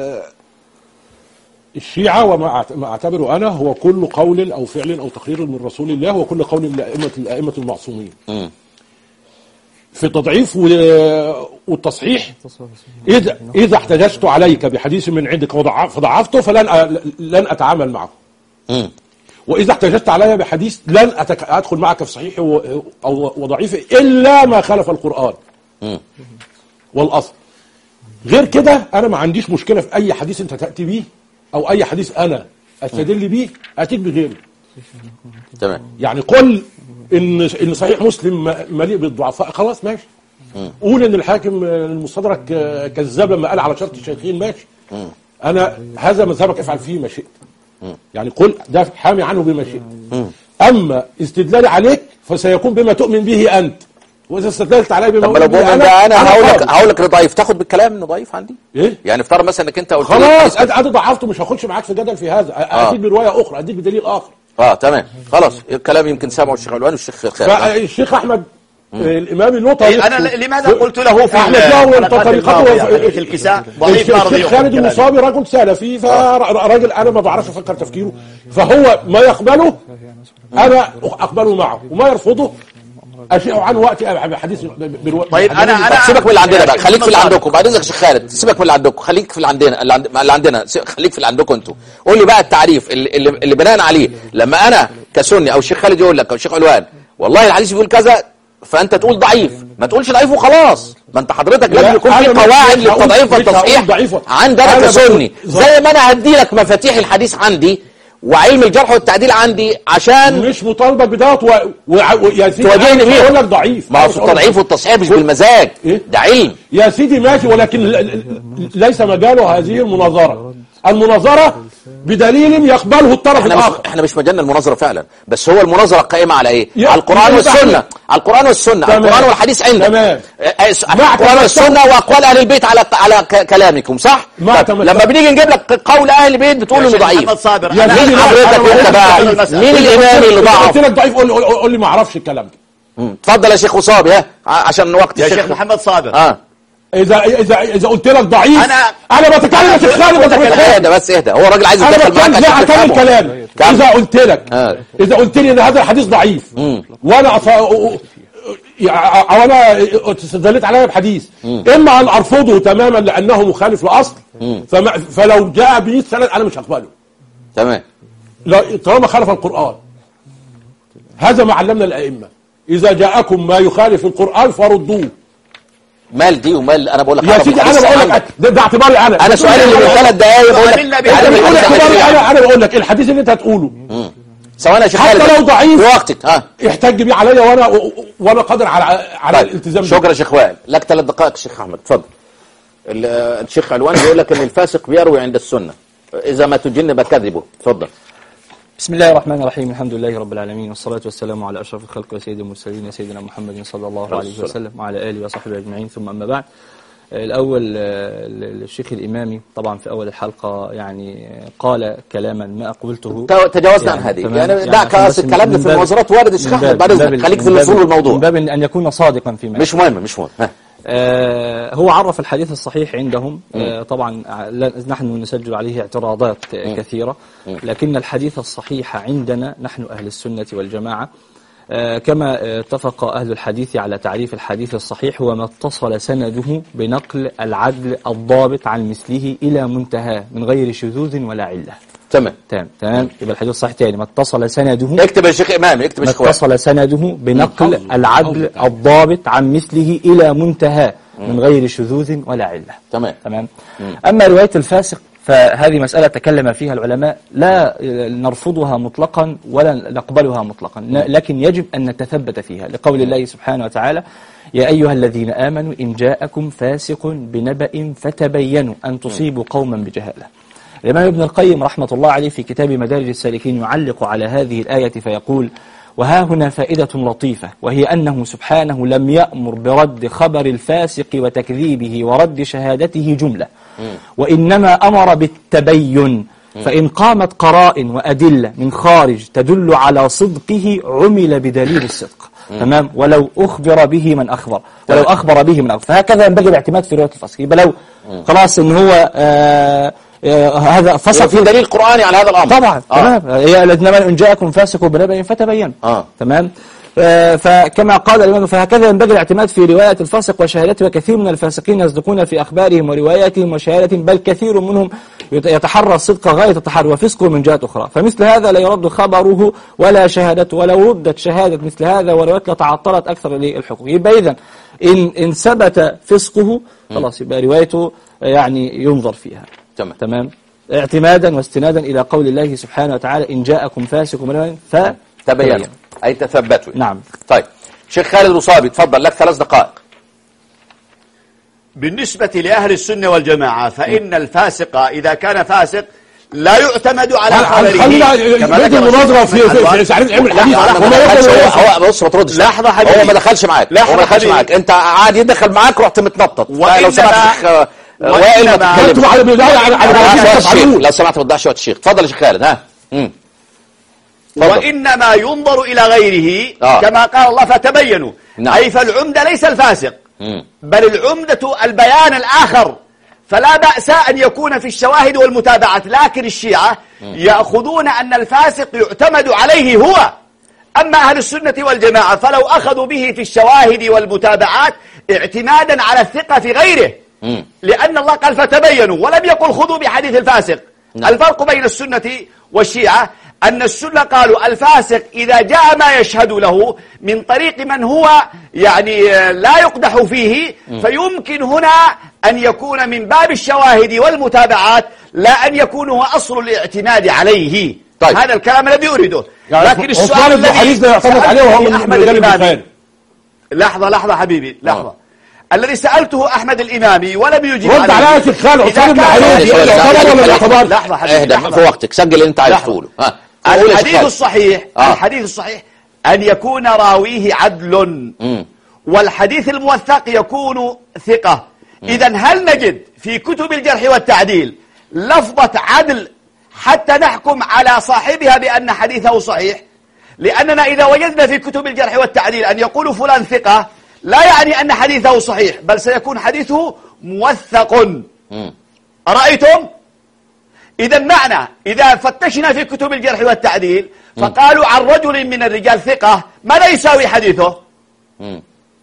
الشيعة وما أعتبره أنا هو كل قول أو فعل أو تقرير من رسول الله، وكل قول من الأئمة الأئمة المعصومين. م. في التضعيف والتصحيح إذا إذا احتججت عليك بحديث من عندك فضعفته فلن لن أتعامل معه. م. وإذا احتججت علي بحديث لن أدخل معك في صحيح أو وضعيف إلا ما خالف القرآن م. والأصل. غير كده أنا ما عنديش مشكلة في أي حديث أنت تأتي به أو أي حديث أنا أستدل به أتيك بغيره. تمام. يعني قل إن إن صحيح مسلم مليء بالضعفاء، خلاص ماشي. م. قول إن الحاكم المستدرك كذاب لما قال على شرط الشيخين، ماشي. م. أنا هذا مذهبك، افعل فيه ما شئت. يعني قل ده حامي عنه بما شئت. أما استدلالي عليك فسيكون بما تؤمن به أنت، وإذا استدللت علي بما أؤمن به أنا أنا هقول لك هقول لك ضعيف، تاخد بالكلام إنه ضعيف عندي. إيه؟ يعني افترض مثلا إنك أنت قلت خلاص أنا ضعفته، مش هاخدش معاك في جدل في هذا، أديك برواية أخرى، أديك بدليل آخر. اه تمام خلاص. الكلام يمكن سامعه الشيخ علوان والشيخ خالد. الشيخ احمد الامام له طريقته. انا لماذا قلت له في احمد له طريقته في الكساء ضعيف؟ الشيخ خالد المصابي رجل سلفي، فراجل انا ما بعرفش افكر تفكيره، فهو ما يقبله انا اقبله معه، وما يرفضه اشيء عنه وقتي حديث بالوقت. طيب انا انا سيبك من اللي عندنا بقى، خليك في اللي عندكم بعد اذنك يا شيخ خالد. سيبك من اللي عندكم، خليك في اللي عندنا اللي, عند... اللي عندنا خليك في اللي عندكم انتوا. قول لي بقى التعريف اللي, اللي, اللي بناء عليه لما انا كسني او الشيخ خالد يقول لك او الشيخ علوان والله الحديث بيقول كذا، فانت تقول ضعيف، ما تقولش ضعيف وخلاص. ما انت حضرتك لازم يكون في قواعد للتضعيف والتصحيح عندك كسني، زي ما انا هدي لك مفاتيح الحديث عندي وعلم الجرح والتعديل عندي عشان مش مطالبه بدوت و... و... يا سيدي تواجهني بيه. اقول لك ضعيف، ما هو التضعيف والتصحيح مش بالمزاج، إيه؟ ده علم يا سيدي ماشي، ولكن ليس مجاله هذه المناظره. المناظره بدليل يقبله الطرف احنا الاخر. مش احنا مش مجالنا المناظره فعلا، بس هو المناظره قائمه على ايه؟ يا على القران والسنه، يا على القران والسنه، على القران والحديث عندك. تمام. القران والسنه واقوال اهل البيت على على كلامكم صح؟ لما بنيجي نجيب لك قول اهل البيت بتقول انه ضعيف. محمد صابر مين حضرتك انت بقى؟ مين الامام اللي ضعف؟ قلت لك ضعيف، قول قول لي ما اعرفش الكلام ده. اتفضل يا شيخ وصابي ها عشان وقت يا الشيخ شيخ محمد صابر. اه اذا اذا اذا قلت لك ضعيف انا انا بتكلم يا شيخ خالد. اهدى بس اهدى، هو الراجل عايز يتدخل معاك لا عشان اكمل تفهمه. كلامي. اذا قلت لك آه. اذا قلت لي ان هذا الحديث ضعيف وانا أص... او انا استدلت عليها بحديث، اما ان ارفضه تماما لانه مخالف لاصل، فما... فلو جاء به السند انا مش هقبله تمام طالما خالف القران. هذا ما علمنا الائمه، اذا جاءكم ما يخالف القران فردوه. مال دي ومال انا بقول لك يا سيدي انا بقول لك ده, ده اعتباري انا انا سؤالي اللي من ثلاث دقايق بقول لك انا انا بقول لك الحديث اللي انت هتقوله سواء يا شيخ خالد حتى لو ضعيف وقتك ها احتج بيه عليا وانا وانا قادر على على طيب. الالتزام. شكرا يا شيخ وائل، لك ثلاث دقائق الشيخ احمد اتفضل. الشيخ علوان بيقول لك ان الفاسق بيروي عند السنه، اذا ما تجنب كذبه. اتفضل. بسم الله الرحمن الرحيم، الحمد لله رب العالمين، والصلاة والسلام على أشرف الخلق وسيد المرسلين سيدنا محمد صلى الله عليه وسلم وعلى آله وصحبه أجمعين، ثم أما بعد. الأول الشيخ الإمامي طبعا في أول الحلقة يعني قال كلاما ما قلته، تجاوزنا عن هذه يعني دعك الكلام في المناظرات وارد الشيخ أحمد بعد إذنك، خليك في الوصول للموضوع من باب أن يكون صادقا فيما مش مهم مش مهم ها. آه هو عرف الحديث الصحيح عندهم، آه طبعا نحن نسجل عليه اعتراضات آه كثيرة، لكن الحديث الصحيح عندنا نحن أهل السنة والجماعة آه كما آه اتفق أهل الحديث على تعريف الحديث الصحيح هو ما اتصل سنده بنقل العدل الضابط عن مثله إلى منتهى من غير شذوذ ولا علة. تمام تمام تمام يبقى الحديث الصحيح تاني ما اتصل سنده، اكتب يا شيخ إمام اكتب يا شيخ ما اتصل سنده بنقل العدل الضابط عن مثله إلى منتهى من غير شذوذ ولا علة. تمام تمام. أما رواية الفاسق فهذه مسألة تكلم فيها العلماء لا نرفضها مطلقا ولا نقبلها مطلقا، لكن يجب أن نتثبت فيها لقول الله سبحانه وتعالى يا أيها الذين آمنوا إن جاءكم فاسق بنبأ فتبينوا أن تصيبوا قوما بجهالة. الإمام ابن القيم رحمة الله عليه في كتاب مدارج السالكين يعلق على هذه الآية فيقول وها هنا فائدة لطيفة، وهي أنه سبحانه لم يأمر برد خبر الفاسق وتكذيبه ورد شهادته جملة، وإنما أمر بالتبين، فإن قامت قرائن وأدلة من خارج تدل على صدقه عمل بدليل الصدق. تمام. ولو أخبر به من أخبر ولو أخبر به من أخبر، فهكذا ينبغي الاعتماد في رواية الفاسق. يبقى لو خلاص إن هو آه آه هذا فسق في دليل قرآني على هذا الأمر طبعا. آه. تمام. يا الذين آمنوا إن جاءكم فاسق بنبأ فتبينوا. آه. تمام. فكما قال الإمام فهكذا ينبغي الاعتماد في رواية الفاسق وشهادته، وكثير من الفاسقين يصدقون في أخبارهم ورواياتهم وشهادتهم، بل كثير منهم يتحرى الصدق غاية التحري وفسقه من جهة أخرى، فمثل هذا لا يرد خبره ولا شهادته، ولو ردت شهادة مثل هذا وروايات لتعطلت أكثر للحكم. يبقى إذن إن, إن ثبت فسقه خلاص يبقى روايته يعني ينظر فيها. تمام. تمام. اعتمادا واستنادا إلى قول الله سبحانه وتعالى إن جاءكم فاسق بنبأ فتبينوا أي تثبتوا. نعم. طيب شيخ خالد الوصابي تفضل لك ثلاث دقائق. بالنسبة لأهل السنة والجماعة فإن الفاسق إذا كان فاسق لا يعتمد على خبره كما ذكر المناظرة في في سعيد علم الحديث. هو بص ما تردش. لحظة حبيبي هو ما دخلش معاك هو ما دخلش معاك انت قاعد يدخل معاك رحت متنطط. لو سمحت وائل ما تتكلمش. لو سمحت ما تضيعش وقت الشيخ. تفضل يا شيخ خالد. ها وإنما ينظر إلى غيره آه. كما قال الله فتبينوا. نعم. أي فالعمدة ليس الفاسق، مم. بل العمدة البيان الآخر. فلا بأس أن يكون في الشواهد والمتابعات، لكن الشيعة يأخذون أن الفاسق يعتمد عليه هو. أما أهل السنة والجماعة فلو أخذوا به في الشواهد والمتابعات اعتمادا على الثقة في غيره، مم. لأن الله قال فتبينوا ولم يقل خذوا بحديث الفاسق. نعم. الفرق بين السنة والشيعة أن السنة قالوا الفاسق إذا جاء ما يشهد له من طريق من هو يعني لا يقدح فيه، فيمكن هنا أن يكون من باب الشواهد والمتابعات لا أن يكون هو أصل الاعتماد عليه. طيب. هذا الكلام الذي أريده. يعني لكن السؤال عثمان بن الذي حديث ده يعتمد عليه وهو من أحمد رجال الإمامي. البخاري. لحظة لحظة حبيبي لحظة. آه. الذي سألته أحمد الإمامي ولم يجيب رد على آية الخال عثمان بن حديث يعتبر ولا يعتبر؟ لحظة حبيبي اهدى لحظة. في وقتك، سجل اللي انت عايز لحظة. تقوله. ها قول يا الحديث شيخ. الصحيح آه. الحديث الصحيح أن يكون راويه عدل، مم. والحديث الموثق يكون ثقة. إذا هل نجد في كتب الجرح والتعديل لفظة عدل حتى نحكم على صاحبها بأن حديثه صحيح؟ لأننا إذا وجدنا في كتب الجرح والتعديل أن يقول فلان ثقة لا يعني أن حديثه صحيح، بل سيكون حديثه موثق. مم. أرأيتم؟ إذا معنى إذا فتشنا في كتب الجرح والتعديل فقالوا عن رجل من الرجال ثقة، ماذا يساوي حديثه؟ مم.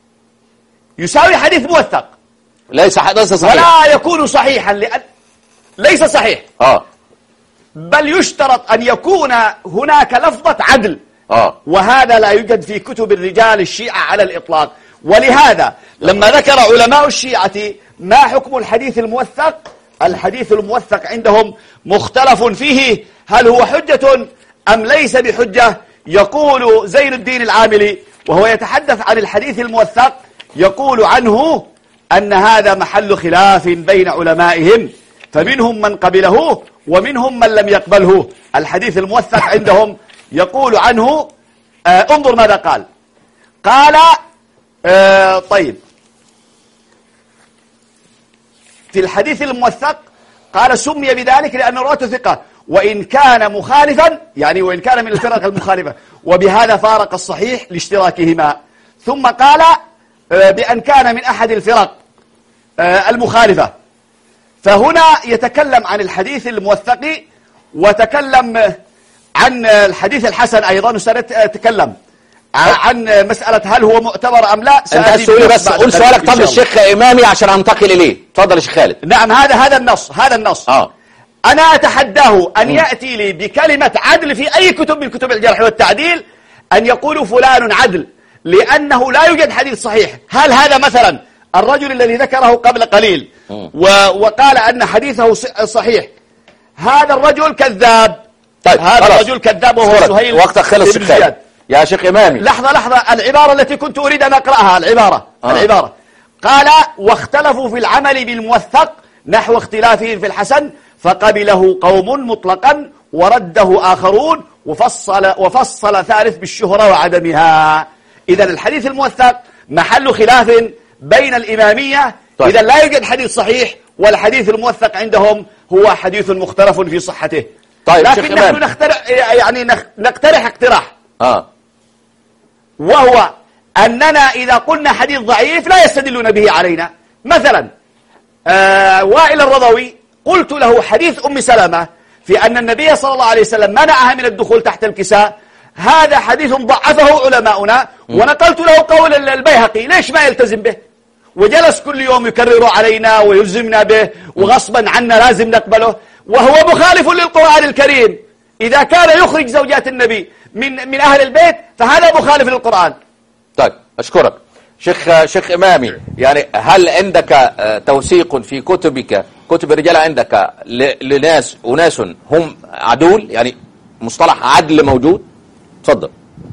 يساوي حديث موثق ليس حدث صحيح ولا يكون صحيحا، لأن ليس صحيح، اه بل يشترط أن يكون هناك لفظة عدل، اه وهذا لا يوجد في كتب الرجال الشيعة على الإطلاق. ولهذا لما ذكر علماء الشيعة ما حكم الحديث الموثق، الحديث الموثق عندهم مختلف فيه هل هو حجة أم ليس بحجة. يقول زين الدين العاملي وهو يتحدث عن الحديث الموثق، يقول عنه أن هذا محل خلاف بين علمائهم، فمنهم من قبله ومنهم من لم يقبله. الحديث الموثق عندهم يقول عنه آه انظر ماذا قال. قال آه طيب في الحديث الموثق قال سمي بذلك لأن رواته ثقة وإن كان مخالفا، يعني وإن كان من الفرق المخالفة، وبهذا فارق الصحيح لاشتراكهما. ثم قال آه بأن كان من أحد الفرق آه المخالفة. فهنا يتكلم عن الحديث الموثق وتكلم عن الحديث الحسن أيضا، وسنتكلم عن مسألة هل هو معتبر أم لا. انت هتسألي بس قول سؤالك طب الشيخ إمامي عشان أنتقل إليه. تفضل يا شيخ خالد. نعم هذا هذا النص هذا النص اه أنا أتحداه أن يأتي لي بكلمة عدل في أي كتب من كتب الجرح والتعديل أن يقول فلان عدل، لأنه لا يوجد حديث صحيح. هل هذا مثلا الرجل الذي ذكره قبل قليل وقال أن حديثه صحيح، هذا الرجل كذاب. طيب هذا خلاص. الرجل كذاب وهو سهيل وقتك خلص بن شيخ خالد. زياد. يا شيخ إمامي لحظة لحظة العبارة التي كنت أريد أن أقرأها العبارة آه. العبارة قال واختلفوا في العمل بالموثق نحو اختلافهم في الحسن فقبله قوم مطلقا ورده آخرون وفصل وفصل ثالث بالشهرة وعدمها. إذا الحديث الموثق محل خلاف بين الإمامية. طيب. إذا لا يوجد حديث صحيح، والحديث الموثق عندهم هو حديث مختلف في صحته. طيب شيخ لكن نحن إمامي. نقترح يعني نخ- نقترح اقتراح، اه وهو أننا إذا قلنا حديث ضعيف لا يستدلون به علينا. مثلا آه وائل الرضوي قلت له حديث أم سلمة في أن النبي صلى الله عليه وسلم منعها من الدخول تحت الكساء، هذا حديث ضعفه علماؤنا ونقلت له قول البيهقي، ليش ما يلتزم به؟ وجلس كل يوم يكرر علينا ويلزمنا به وغصبا عنا لازم نقبله، وهو مخالف للقرآن الكريم. إذا كان يخرج زوجات النبي من من أهل البيت فهذا مخالف للقرآن. طيب أشكرك شيخ شيخ إمامي. يعني هل عندك آه، توثيق في كتبك كتب الرجال عندك ل- لناس أناس هم عدول، يعني مصطلح عدل موجود؟ تفضل.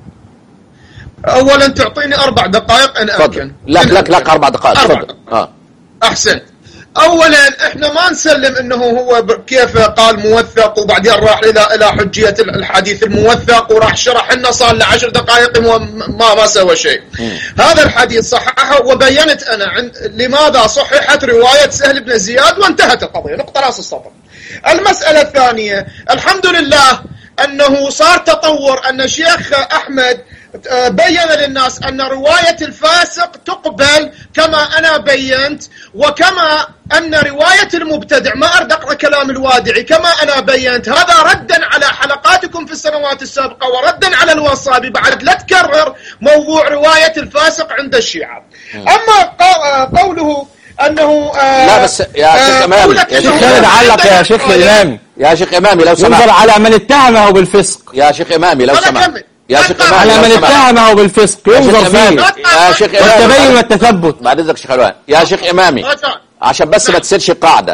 اولا تعطيني اربع دقائق ان تفضل. امكن. لك إن لك لك أمكن. أربع دقائق. أربع تفضل. دقائق. اه احسنت. اولا احنا ما نسلم انه هو ب- كيف قال موثق وبعدين راح الى الى حجيه الحديث الموثق وراح شرح لنا صار له عشر دقائق ما ما سوى شيء. هذا الحديث صححه وبينت انا عن لماذا صححت روايه سهل بن زياد وانتهت القضيه، نقطه راس السطر. المساله الثانيه، الحمد لله انه صار تطور ان الشيخ احمد بين للناس أن رواية الفاسق تقبل كما أنا بينت، وكما أن رواية المبتدع، ما أريد أقرأ كلام الوادعي، كما أنا بينت. هذا ردا على حلقاتكم في السنوات السابقة وردا على الوصابي. بعد لا تكرر موضوع رواية الفاسق عند الشيعة. أما قوله أنه آه لا بس يا شيخ إمامي، يا شيخ خالد علق يا شيخ إمامي، يا شيخ إمامي لو سمحت، ينظر على من اتهمه بالفسق. يا شيخ إمامي لو سمحت، يا شيخ إمامي على من اتهمه بالفسق ينظر فيه، يا شيخ إمامي والتبين والتثبت. بعد إذنك شيخ حلوان، يا شيخ إمامي عشان بس ما تصيرش قاعدة،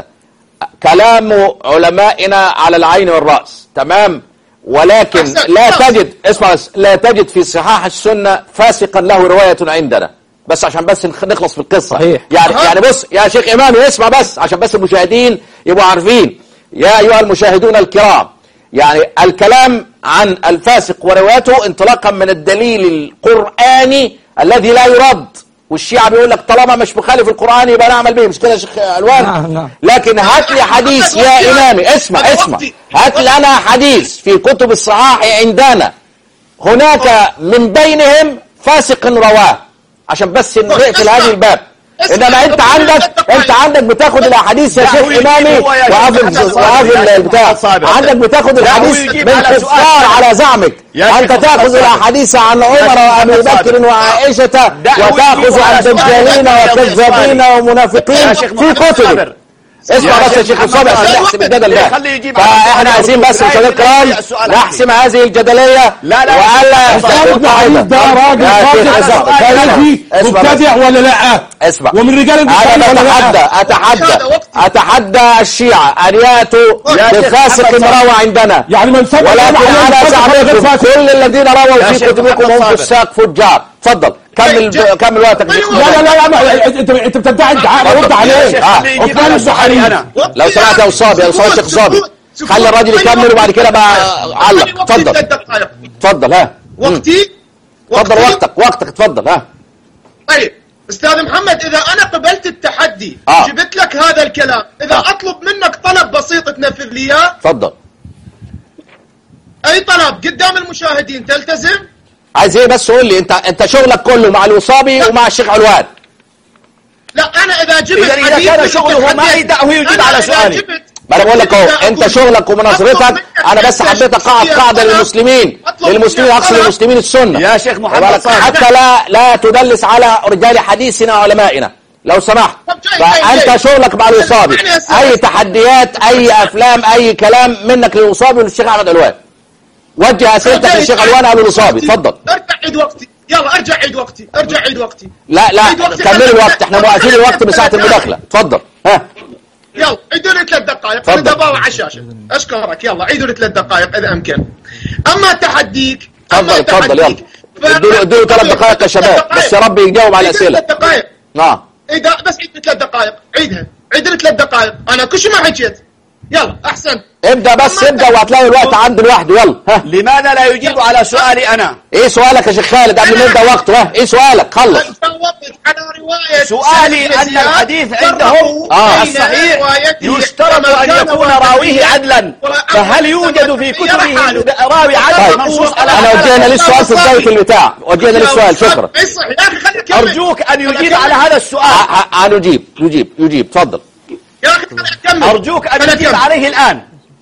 كلام علمائنا على العين والرأس تمام، ولكن لا تجد، اسمع بس، لا تجد في صحاح السنة فاسقا له رواية عندنا، بس عشان بس نخلص في القصة. صحيح. يعني أه. يعني بص يا شيخ إمامي اسمع بس عشان بس المشاهدين يبقوا عارفين، يا أيها المشاهدون الكرام، يعني الكلام عن الفاسق وروايته انطلاقا من الدليل القرآني الذي لا يرد، والشيعة بيقول لك طالما مش مخالف القرآن يبقى نعمل به، مش كده يا شيخ ألوان؟ نعم نعم. لكن هات لي حديث يا إمامي، اسمع اسمع، هات لي أنا حديث في كتب الصحاح عندنا هناك من بينهم فاسق رواه، عشان بس نقفل هذه الباب. انما انت عندك انت عندك بتاخد الاحاديث يا شيخ امامي وعافل وعافل البتاع، عندك بتاخد الحديث بالكفار على زعمك، انت تاخذ الاحاديث عن عمر وابي بكر وعائشه، وتاخذ عن دجالين وكذابين ومنافقين في كتب. اسمع بس يا شيخ الصابر عشان نحسم الجدل ده، فاحنا عايزين بس مشاهدينا الكرام نحسم هذه الجدلية. لا لا وقال ده راجل فاسق خارجي مبتدع ولا لا؟ اسمع، ومن رجال انا اتحدى اتحدى اتحدى الشيعة ان ياتوا بفاسق روى عندنا، يعني من سبق ولكن على زعمكم كل الذين رووا في كتبكم هم فساق فجار. تفضل كمل كمل وقتك. لا لا لا انت انت بتدعي ادعاء، رد عليه. عثمان البحري لو سمعت يا أستاذ يا أستاذ شيخ صابر، خلي الراجل يكمل وبعد كده بقى علق. تفضل تفضل. ها وقتي تفضل وقتك وقتك تفضل. ها طيب استاذ محمد، اذا انا قبلت التحدي آه. جبت لك هذا الكلام، اذا آه. اطلب منك طلب بسيط تنفذ لي اياه، تفضل. اي طلب قدام المشاهدين تلتزم؟ عايز ايه بس قول لي، انت انت شغلك كله مع الوصابي ومع الشيخ علوان. لا انا اذا جبت إذا إذا كان شغله ما يدعه يجيب على سؤالي. ما انا بقول لك اهو، انت شغلك ومناظرتك، انا بس حبيت اقعد قاعده للمسلمين، للمسلمين اقصد للمسلمين السنه يا شيخ محمد صالح، حتى لا لا تدلس على رجال حديثنا وعلمائنا لو سمحت. فانت شغلك مع الوصابي، اي تحديات اي افلام اي كلام منك للوصابي وللشيخ احمد علوان، وجه اسئلتك للشيخ علوان او للوصابي. تفضل. ارجع عيد وقتي، يلا ارجع عيد وقتي، ارجع عيد وقتي. لا لا كمل الوقت، احنا موقفين الوقت بساعه المداخله. تفضل. ها يلا عيدوا لي ثلاث دقائق، انا دبابة على الشاشه. اشكرك، يلا عيدوا لي ثلاث دقائق اذا امكن. اما تحديك، تفضل تفضل يلا ادوا له ادوا له ثلاث دقائق يا شباب، بس يا رب يجاوب على الاسئله. ثلاث دقائق. نعم. اذا بس عيد لي ثلاث دقائق، عيدها، عيد لي ثلاث دقائق، انا كل شيء ما حكيت. يلا احسن. ابدا بس ابدا وهتلاقي الوقت عنده لوحده. يلا. ها لماذا لا يجيب على سؤالي انا؟ ايه سؤالك يا شيخ خالد قبل ما نبدا وقته؟ ها ايه سؤالك؟ خلص. على رواية سؤالي أن الحديث عندهم آه. الصحيح يشترط أن يكون راويه عدلا، فهل يوجد في كتبه راوي عدل منصوص على؟ أنا وجهنا لي السؤال في بداية البتاع، وجهنا لي السؤال. شكرا. أرجوك أن يجيب على هذا السؤال. أنا يجيب يجيب يجيب تفضل. يا أخي كمل. أرجوك أن يجيب عليه الآن.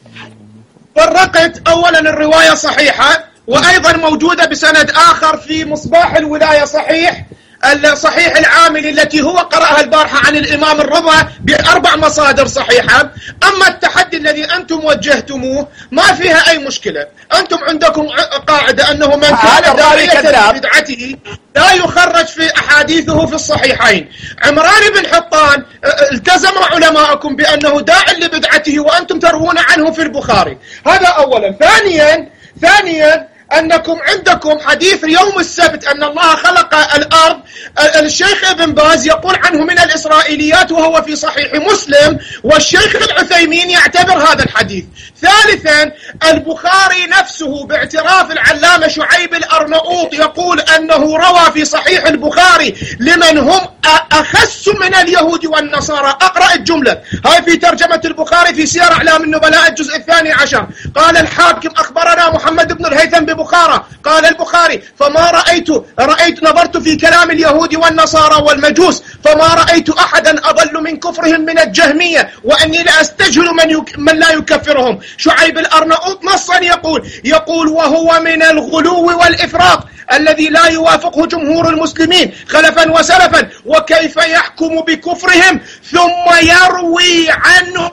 فرقت أولا الرواية صحيحة، وأيضا موجودة بسند آخر في مصباح الولاية صحيح الصحيح العامل التي هو قرأها البارحة عن الإمام الرضا بأربع مصادر صحيحة. أما التحدي الذي أنتم وجهتموه ما فيها أي مشكلة. أنتم عندكم قاعدة أنه من كان داعية لبدعته لا يخرج في أحاديثه في الصحيحين. عمران بن حطان التزم علماءكم بأنه داع لبدعته وأنتم تروون عنه في البخاري. هذا أولا. ثانيا ثانيا أنكم عندكم حديث يوم السبت أن الله خلق الأرض. الشيخ ابن باز يقول عنه من الإسرائيليات وهو في صحيح مسلم، والشيخ العثيمين يعتبر هذا الحديث. ثالثا البخاري نفسه باعتراف العلامة شعيب الأرناؤوط يقول أنه روى في صحيح البخاري لمن هم أخس من اليهود والنصارى. أقرأ الجملة هاي في ترجمة البخاري في سير أعلام النبلاء الجزء الثاني عشر. قال الحاكم أخبرنا محمد بن الهيثم ببخارى قال البخاري فما رأيت رأيت نظرت في كلام اليهود والنصارى والمجوس فما رأيت أحدا أضل من كفرهم من الجهمية وأني لا أستجهل من, يك من لا يكفرهم. شعيب الأرناؤوط نصا يقول يقول وهو من الغلو والإفراط الذي لا يوافقه جمهور المسلمين خلفا وسلفا. وكيف يحكم بكفرهم ثم يروي عنهم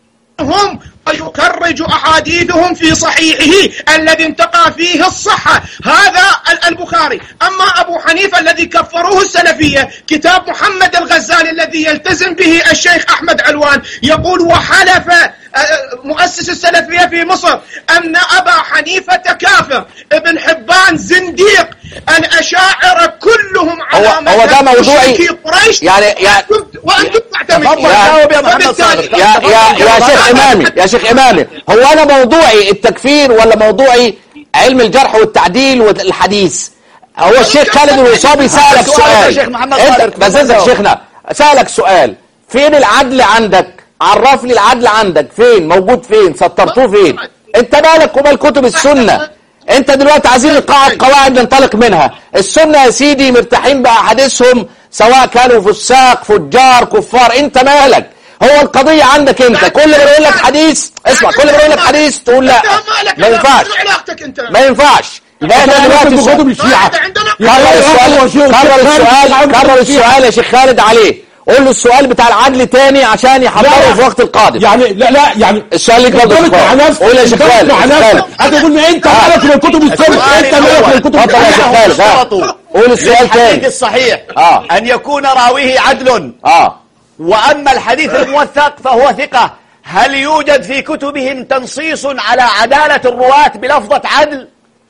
ويخرج أحاديثهم في صحيحه الذي انتقى فيه الصحة. هذا البخاري. أما أبو حنيفة الذي كفروه السلفية كتاب محمد الغزالي الذي يلتزم به الشيخ أحمد علوان يقول وحلف مؤسس السلفية في مصر أن أبا حنيفة كافر، ابن حبان زنديق، الأشاعرة كلهم على هو ده موضوعي قريش يعني يعني وأنتم تعتمدون. يا يا يا, يا شيخ إمامي يا شيخ إمامي هو أنا موضوعي التكفير ولا موضوعي علم الجرح والتعديل والحديث؟ هو الشيخ خالد الوصابي سألك سؤال انت بس يا شيخنا سألك سؤال فين العدل عندك؟ عرف لي العدل عندك فين موجود فين سطرتوه فين؟ انت مالك ومال كتب السنة؟ انت دلوقتي عايزين نقاعد قواعد ننطلق منها. السنة يا سيدي مرتاحين بأحاديثهم سواء كانوا فساق فجار كفار، انت مالك؟ هو القضية عندك انت. كل ما يقول لك حديث اسمع كل ما يقول لك حديث تقول لا ما ينفعش ما ينفعش. يبقى احنا دلوقتي كتب الشيعة كرر السؤال كرر السؤال كرر السؤال يا شيخ خالد عليه. قول له السؤال بتاع العدل تاني عشان يحضره في وقت القادم. يعني لا لا يعني السؤال ليك برضه قول يا شيخ خالد هتقول لي انت مالك من كتب السنة انت مالك من كتب السنة يا شيخ خالد قول السؤال تاني. الحديث الصحيح آه. أن يكون راويه عدل اه وأما الحديث الموثق فهو ثقة. هل يوجد في كتبهم تنصيص على عدالة الرواة بلفظة عدل؟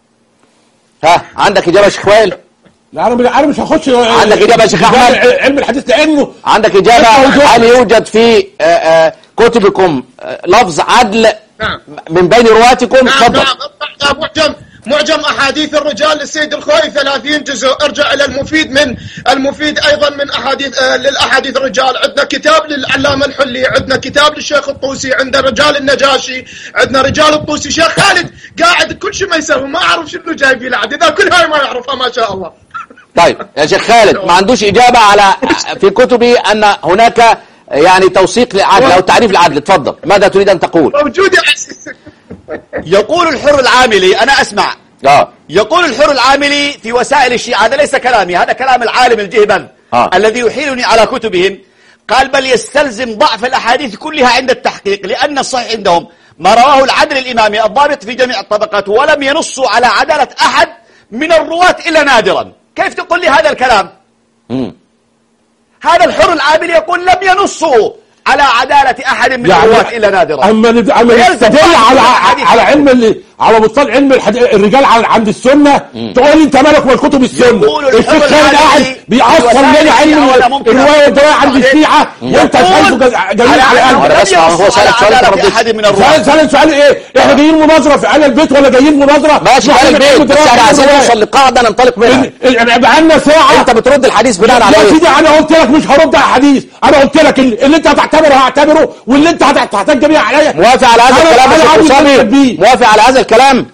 ها عندك إجابة يا شيخ وائل؟ لا انا انا مش هخش. عندك إجابة يا شيخ أحمد؟ علم الحديث لأنه عندك إجابة هل يوجد في آآ آآ كتبكم لفظ عدل من بين رواتكم؟ تفضل. نعم معجم معجم أحاديث الرجال للسيد الخوئي ثلاثين جزء. ارجع إلى المفيد من المفيد أيضا من أحاديث آه للأحاديث الرجال. عندنا كتاب للعلامة الحلي، عندنا كتاب للشيخ الطوسي، عندنا رجال النجاشي، عندنا رجال الطوسي. شيخ خالد قاعد كل شيء ما يسوي ما أعرف شنو جاي فيه العدد إذا كل هاي ما يعرفها ما شاء الله. طيب يا شيخ خالد ما عندوش إجابة على في كتبي أن هناك يعني توثيق للعدل أو تعريف العدل. تفضل ماذا تريد أن تقول؟ موجود يا عزيزي. يقول الحر العاملي أنا أسمع آه. يقول الحر العاملي في وسائل الشيعة هذا ليس كلامي هذا كلام العالم الجهبل آه. الذي يحيلني على كتبهم. قال بل يستلزم ضعف الأحاديث كلها عند التحقيق لأن الصحيح عندهم ما رواه العدل الإمامي الضابط في جميع الطبقات ولم ينصوا على عدالة أحد من الرواة إلا نادرا. كيف تقول لي هذا الكلام؟ مم. هذا الحر العامل يقول لم ينصوا على عدالة أحد من يعني الرواة إلا نادرا. أما أما يستدل على على علم اللي على مصطلح علم الرجال عند السنة تقول لي أنت مالك من كتب السنة؟ الشيخ خالد قاعد بيعصر لنا علم الرواية ده عند الشيعة وأنت شايفه جميل على قلبك. هو سألك سؤال أحد من الرواة. سألك سؤال إيه؟ إحنا جايين مناظرة في آل البيت ولا جايين مناظرة؟ ماشي آل البيت بس احنا عايزين نوصل لقاعدة ننطلق منها. يبقى عندنا ساعة. أنت بترد الحديث بناء على إيه؟ يا سيدي أنا قلت لك مش هرد على الحديث، أنا قلت لك اللي أنت هتعتبره هعتبره واللي أنت هتحتاج بيه عليا. موافق على هذا الكلام يا شيخ أسامي؟ موافق على هذا الكلام؟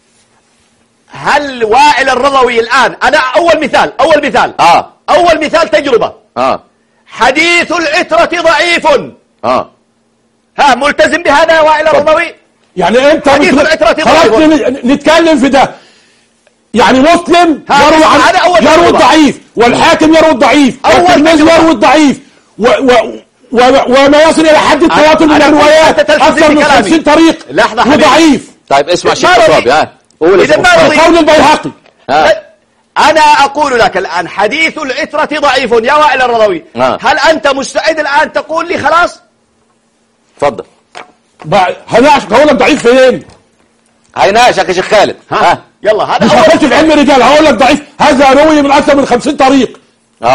هل وائل الرضوي الآن أنا أول مثال أول مثال آه. أول مثال تجربة آه. حديث العترة ضعيف آه. ها ملتزم بهذا وائل الرضوي؟ يعني أنت حديث العترة ضعيف نتكلم في ده. يعني مسلم يروي عن يروي الضعيف والحاكم يروي الضعيف والترمذي يروي الضعيف و و وما يصل إلى حد التواتر من الروايات أكثر من خمسين طريق وضعيف. طيب اسمع شيخ خطابي ها قول قول البيهقي. أنا أقول لك الآن حديث العترة ضعيف يا وائل الرضوي آه. هل أنت مستعد الآن تقول لي خلاص؟ تفضل. هناقش هقول لك ضعيف فين؟ هيناقشك يا شيخ خالد. ها, ها. يلا هذا مش هخش في علم الرجال هقول لك ضعيف هذا روي من أكثر من خمسين طريق. اه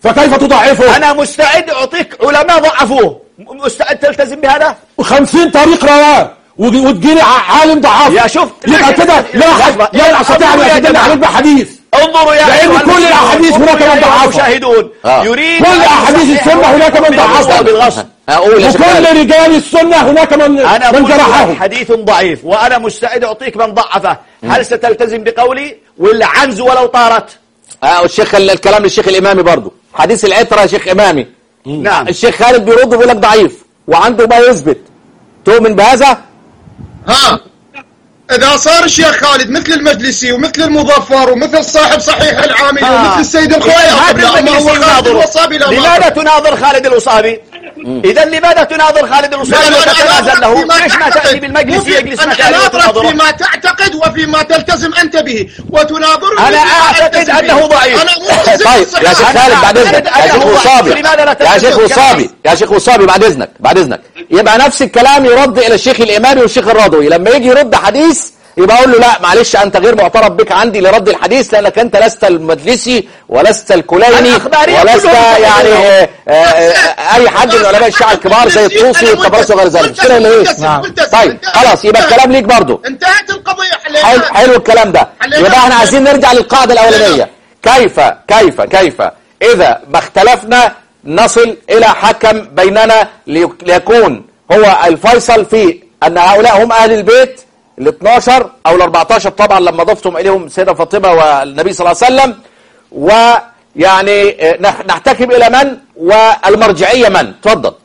فكيف تضعفه؟ أنا مستعد أعطيك علماء ضعفوه، مستعد تلتزم بهذا؟ خمسين طريق رواه وتجيلي عالم ضعف يا شوف يبقى كده لا لا استطيع ان استدل عليك بحديث. انظروا يا لان كل الاحاديث هناك من ضعفها. المشاهدون يريد كل احاديث السنه هناك من ضعفها بالغصب. اقول وكل رجال السنه هناك من من جرحهم. حديث ضعيف وانا مستعد اعطيك من ضعفه، هل ستلتزم بقولي ولا عنز ولو طارت؟ اه الشيخ الكلام للشيخ الامامي برضه حديث العتره يا شيخ امامي. نعم الشيخ خالد بيرد بيقول لك ضعيف وعنده ما يثبت. تؤمن بهذا؟ ها إذا صار الشيخ خالد مثل المجلسي ومثل المظفر ومثل صاحب صحيح العامل آه. ومثل السيد الخوياطي لا ما هو خالد الوصابي لا لماذا تناظر خالد الوصابي؟ إذا لماذا تناظر خالد الوصابي وتتنازل له؟ ليش ما تأتي بالمجلس يجلس مكانه وتناظره؟ فيما تعتقد وفيما تلتزم أنت به وتناظر. أنا أعتقد أنه ضعيف. أنا طيب يا شيخ خالد بعد إذنك يا شيخ وصابي يا شيخ وصابي يا شيخ وصابي بعد إذنك بعد إذنك يبقى نفس الكلام يرد إلى الشيخ الإمامي والشيخ الرضوي. لما يجي يرد حديث يبقى اقول له لا معلش انت غير معترف بك عندي لرد الحديث لانك انت لست المجلسي ولست الكليني ولست يعني آآ آآ اي حد من علماء الشيعة الكبار زي الطوسي والطبرسي وغير ذلك. مش كده ولا ايه؟ طيب خلاص يبقى الكلام ليك برضه. انتهت القضيه. حلو, حلو الكلام ده. يبقى احنا عايزين نرجع للقاعده الاولانيه. كيف كيف كيف اذا ما اختلفنا نصل الى حكم بيننا ليكون هو الفيصل في ان هؤلاء هم اهل البيت ال اثناشر او ال اربعتاشر طبعا لما ضفتم اليهم السيده فاطمه والنبي صلى الله عليه وسلم، ويعني نحتكم الى من والمرجعيه من؟ تفضل.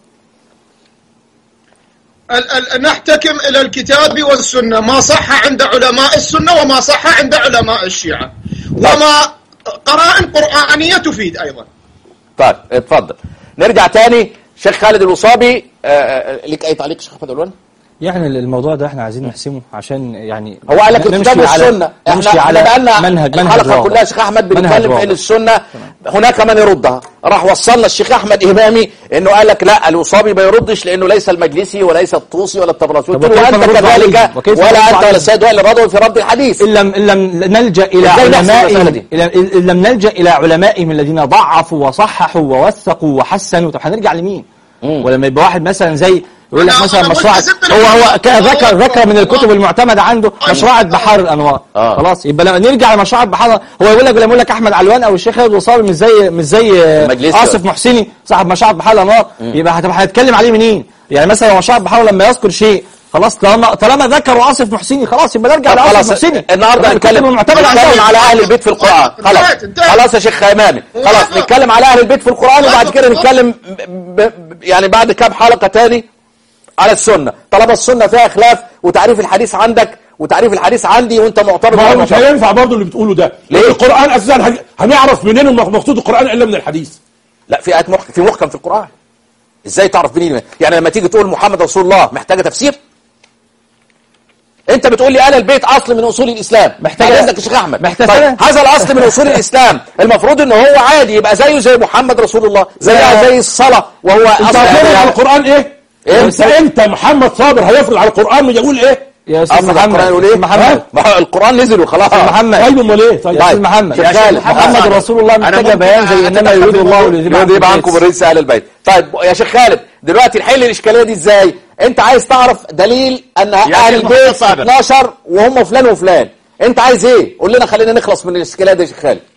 نحتكم الى الكتاب والسنه، ما صح عند علماء السنه وما صح عند علماء الشيعه وما قرائن قرآنيه تفيد ايضا. طيب اتفضل. نرجع تاني شيخ خالد الوصابي. لك اي تعليق شيخ احمد علوان؟ يعني الموضوع ده احنا عايزين نحسمه عشان يعني هو قال لك الكتاب والسنه. احنا على بقالنا منهج الحلقه كلها شيخ احمد بنتكلم في السنه، هناك من يردها. راح وصلنا الشيخ احمد امامي انه قال لك لا الوصابي ما يردش لانه ليس المجلسي وليس الطوسي ولا الطبرسي. قلت له انت كذلك ولا انت ولا السيد وائل الرضوي في رد الحديث. ان لم ان لم نلجا الى علمائهم ان لم نلجا الى علمائهم الذين ضعفوا وصححوا ووثقوا وحسنوا، طب هنرجع لمين؟ ولما يبقى واحد مثلا زي يقول لك مثلا مشروع هو هو ذكر ذكر من الكتب المعتمده عنده مشروع بحار الانوار. آه. خلاص يبقى لما نرجع لمشروع بحار هو يقول لك لما يقول لك احمد علوان او الشيخ خالد الوصابي مش زي مش زي آصف محسني صاحب مشروع بحار الانوار، يبقى هنتكلم عليه منين؟ يعني مثلا مشروع بحار لما يذكر شيء خلاص طالما طالما ذكروا آصف محسني خلاص يبقى نرجع لآصف محسني. النهارده نتكلم نتكلم على اهل البيت في القرآن. خلاص خلاص يا شيخ امامي خلاص نتكلم على اهل البيت في القرآن وبعد كده نتكلم يعني بعد كام حلقة تاني على السنة. طالما السنة فيها خلاف وتعريف الحديث عندك وتعريف الحديث عندي وانت معترض. ما هو مش هينفع برضه اللي بتقوله ده. ليه؟ القرآن اساسا هنعرف منين مقصود القرآن الا من الحديث. لا في آيات محكم في محكم في القرآن. ازاي تعرف منين؟ يعني لما تيجي تقول محمد رسول الله محتاجة تفسير؟ انت بتقول لي اهل البيت اصل من اصول الاسلام. محتاج اذنك يا شيخ احمد. محتاج طيب هذا الاصل من اصول الاسلام المفروض ان هو عادي يبقى زيه زي محمد رسول الله زيها زي الصلاه وهو اصل يعني القران ايه؟ انت انت محمد صابر هيفرض على القران يقول ايه؟ يا استاذ محمد يقول ايه؟ محمد القران نزل وخلاص. محمد طيب امال ايه؟ طيب يا محمد محمد رسول الله محتاج بيان زي انما يريد الله ليذهب عنكم الرجس اهل البيت. طيب يا شيخ خالد دلوقتي نحل الاشكاليه دي ازاي؟ انت عايز تعرف دليل ان اهل البيت اثناشر وهم فلان وفلان، انت عايز ايه؟ قول لنا خلينا نخلص من الاشكاليه دي يا شيخ خالد.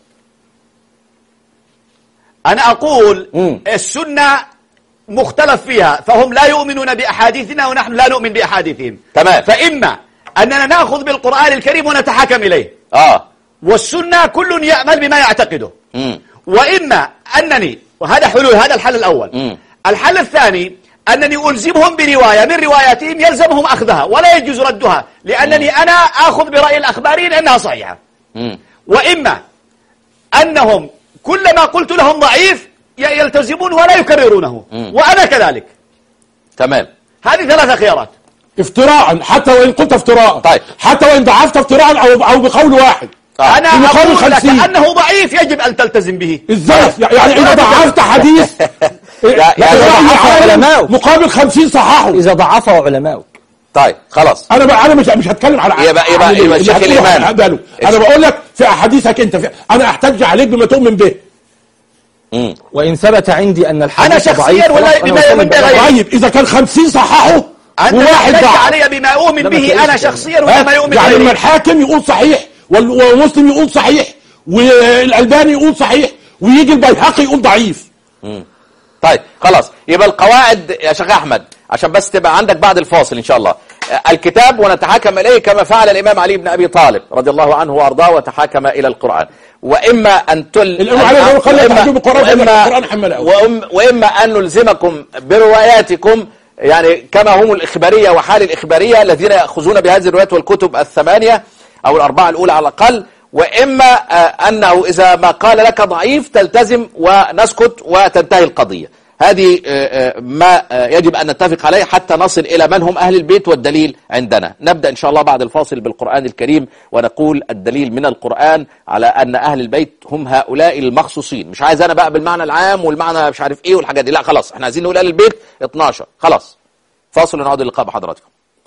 انا اقول م. السنه مختلف فيها فهم لا يؤمنون باحاديثنا ونحن لا نؤمن باحاديثهم. تمام. فاما اننا ناخذ بالقران الكريم ونتحاكم اليه. اه والسنه كل يعمل بما يعتقده. م. واما انني وهذا حلول هذا الحل الاول. م. الحل الثاني أنني ألزمهم برواية من رواياتهم يلزمهم أخذها ولا يجوز ردها لأنني أنا أخذ برأي الأخباريين أنها صحيحة. وإما أنهم كلما قلت لهم ضعيف يلتزمون ولا يكررونه وأنا كذلك. تمام. هذه ثلاثة خيارات. افتراء حتى وإن قلت افتراء. طيب. حتى وإن ضعفت افتراء أو أو بقول واحد. آه. أنا أقول لك أنه ضعيف يجب أن تلتزم به. إزاي؟ يعني إذا ضعفت حديث يعني علماء مقابل خمسين صححوا إذا ضعفوا علماء. طيب خلاص انا بقى انا مش مش هتكلم على يبقى يبقى يبقى الشيخ الامام انا بقول لك في احاديثك انت في انا احتج عليك بما تؤمن به. مم. وإن ثبت عندي أن الحديث أنا شخصيا ضعيف ولا خلاص أنا بما وصلت يؤمن بقى. بغيره. طيب اذا كان خمسين صححوا أنت وواحد تحتج ضعف، علي بما أؤمن ده ما به تلاقيش أنا كده. شخصيا ولا ما يؤمن يعني لما غيري. الحاكم يقول صحيح وال- ومسلم يقول صحيح والألباني يقول صحيح ويجي البيهقي يقول ضعيف. طيب خلاص، يبقى القواعد يا شيخ احمد عشان بس تبقى عندك بعد الفاصل ان شاء الله. الكتاب ونتحاكم اليه كما فعل الامام علي بن ابي طالب رضي الله عنه وارضاه وتحاكم الى القران. واما ان تل الامام علي بن قال لا تحكموا القران وإما, القران حمله وإما, واما ان نلزمكم برواياتكم يعني كما هم الاخباريه وحال الاخباريه الذين ياخذون بهذه الروايات والكتب الثمانيه او الاربعه الاولى على الاقل، واما انه اذا ما قال لك ضعيف تلتزم ونسكت وتنتهي القضيه. هذه ما يجب أن نتفق عليه حتى نصل إلى من هم أهل البيت والدليل عندنا. نبدأ إن شاء الله بعد الفاصل بالقرآن الكريم ونقول الدليل من القرآن على أن أهل البيت هم هؤلاء المخصوصين. مش عايز أنا بقى بالمعنى العام والمعنى مش عارف إيه والحاجات دي، لا خلاص احنا عايزين نقول أهل البيت اتناشر. خلاص فاصل ونعود اللقاء بحضراتكم.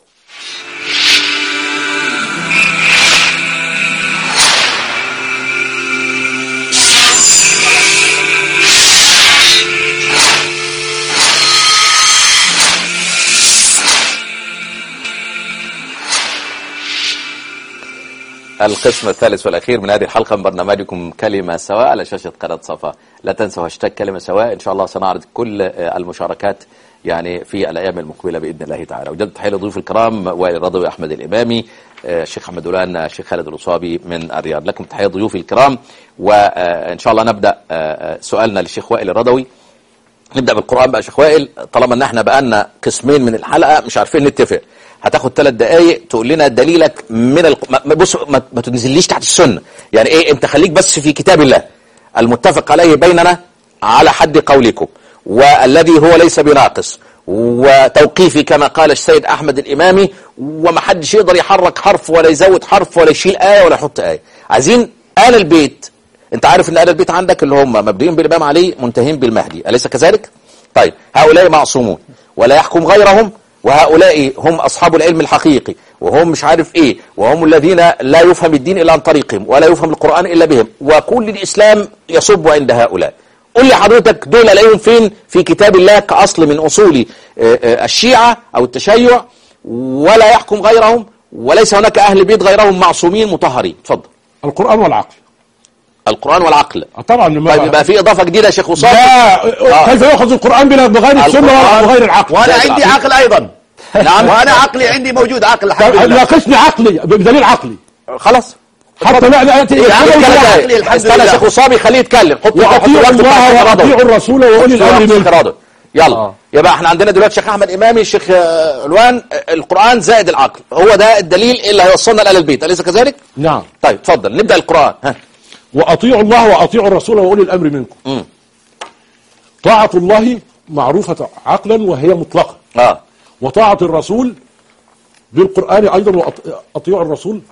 القسم الثالث والأخير من هذه الحلقة من برنامجكم كلمة سواء على شاشة قناة صفا. لا تنسوا هاشتاج كلمة سواء. إن شاء الله سنعرض كل المشاركات يعني في الأيام المقبلة بإذن الله تعالى. وجدت تحية لضيوف الكرام وائل الرضوي، أحمد الإمامي، الشيخ أحمد دولان، الشيخ خالد الأصابي من الرياض. لكم تحية ضيوف الكرام. وإن شاء الله نبدأ سؤالنا للشيخ وائل الرضوي. نبدأ بالقرآن بقى شيخ وائل، طالما ان احنا بقالنا قسمين من الحلقة مش عارفين نتفق. هتاخد ثلاث دقايق تقول لنا دليلك من الق... بص ما... ما تنزليش تحت السنة، يعني ايه انت خليك بس في كتاب الله المتفق عليه بيننا على حد قولكم والذي هو ليس بناقص وتوقيفي كما قال السيد أحمد الإمامي، وما حدش يقدر يحرك حرف ولا يزود حرف ولا يشيل آية ولا يحط آية. عايزين آل البيت. انت عارف ان آل البيت عندك اللي هم مبدئين بالإمام علي منتهين بالمهدي، أليس كذلك؟ طيب هؤلاء معصومون ولا يحكم غيرهم، وهؤلاء هم أصحاب العلم الحقيقي وهم مش عارف ايه، وهم الذين لا يفهم الدين إلا عن طريقهم ولا يفهم القرآن إلا بهم، وكل الإسلام يصب عند هؤلاء. قل لي حضرتك دول الاقيهم فين في كتاب الله كأصل من أصول الشيعة أو التشيع، ولا يحكم غيرهم وليس هناك أهل بيت غيرهم معصومين مطهرين؟ اتفضل. القرآن والعقل. القرآن والعقل. طبعا ما طيب يبقى في إضافة جديدة يا شيخ وصال. لا آه. كيف يأخذ القرآن بلا بغير السنة ولا بغير العقل؟ وأنا عندي عقل أيضا. نعم. وأنا عقلي عندي موجود عقل الحمد لله. ناقشني عقلي بدليل عقلي. خلاص. حتى لا لا استنى يا شيخ وصابي خليه يتكلم. حط وأطيعوا الله وأطيعوا الرسول وأولي الأمر منكم. يلا آه. يبقى احنا عندنا دلوقتي شيخ احمد امامي، الشيخ علوان، القرآن زائد العقل هو ده الدليل اللي هيوصلنا لآل البيت، أليس كذلك؟ نعم. طيب اتفضل نبدأ القرآن. ها. وأطيعوا الله وأطيعوا الرسول وأولي الأمر منكم. م. طاعة الله معروفة عقلا وهي مطلقة. اه. وطاعة الرسول بالقرآن أيضا وأطيعوا الرسول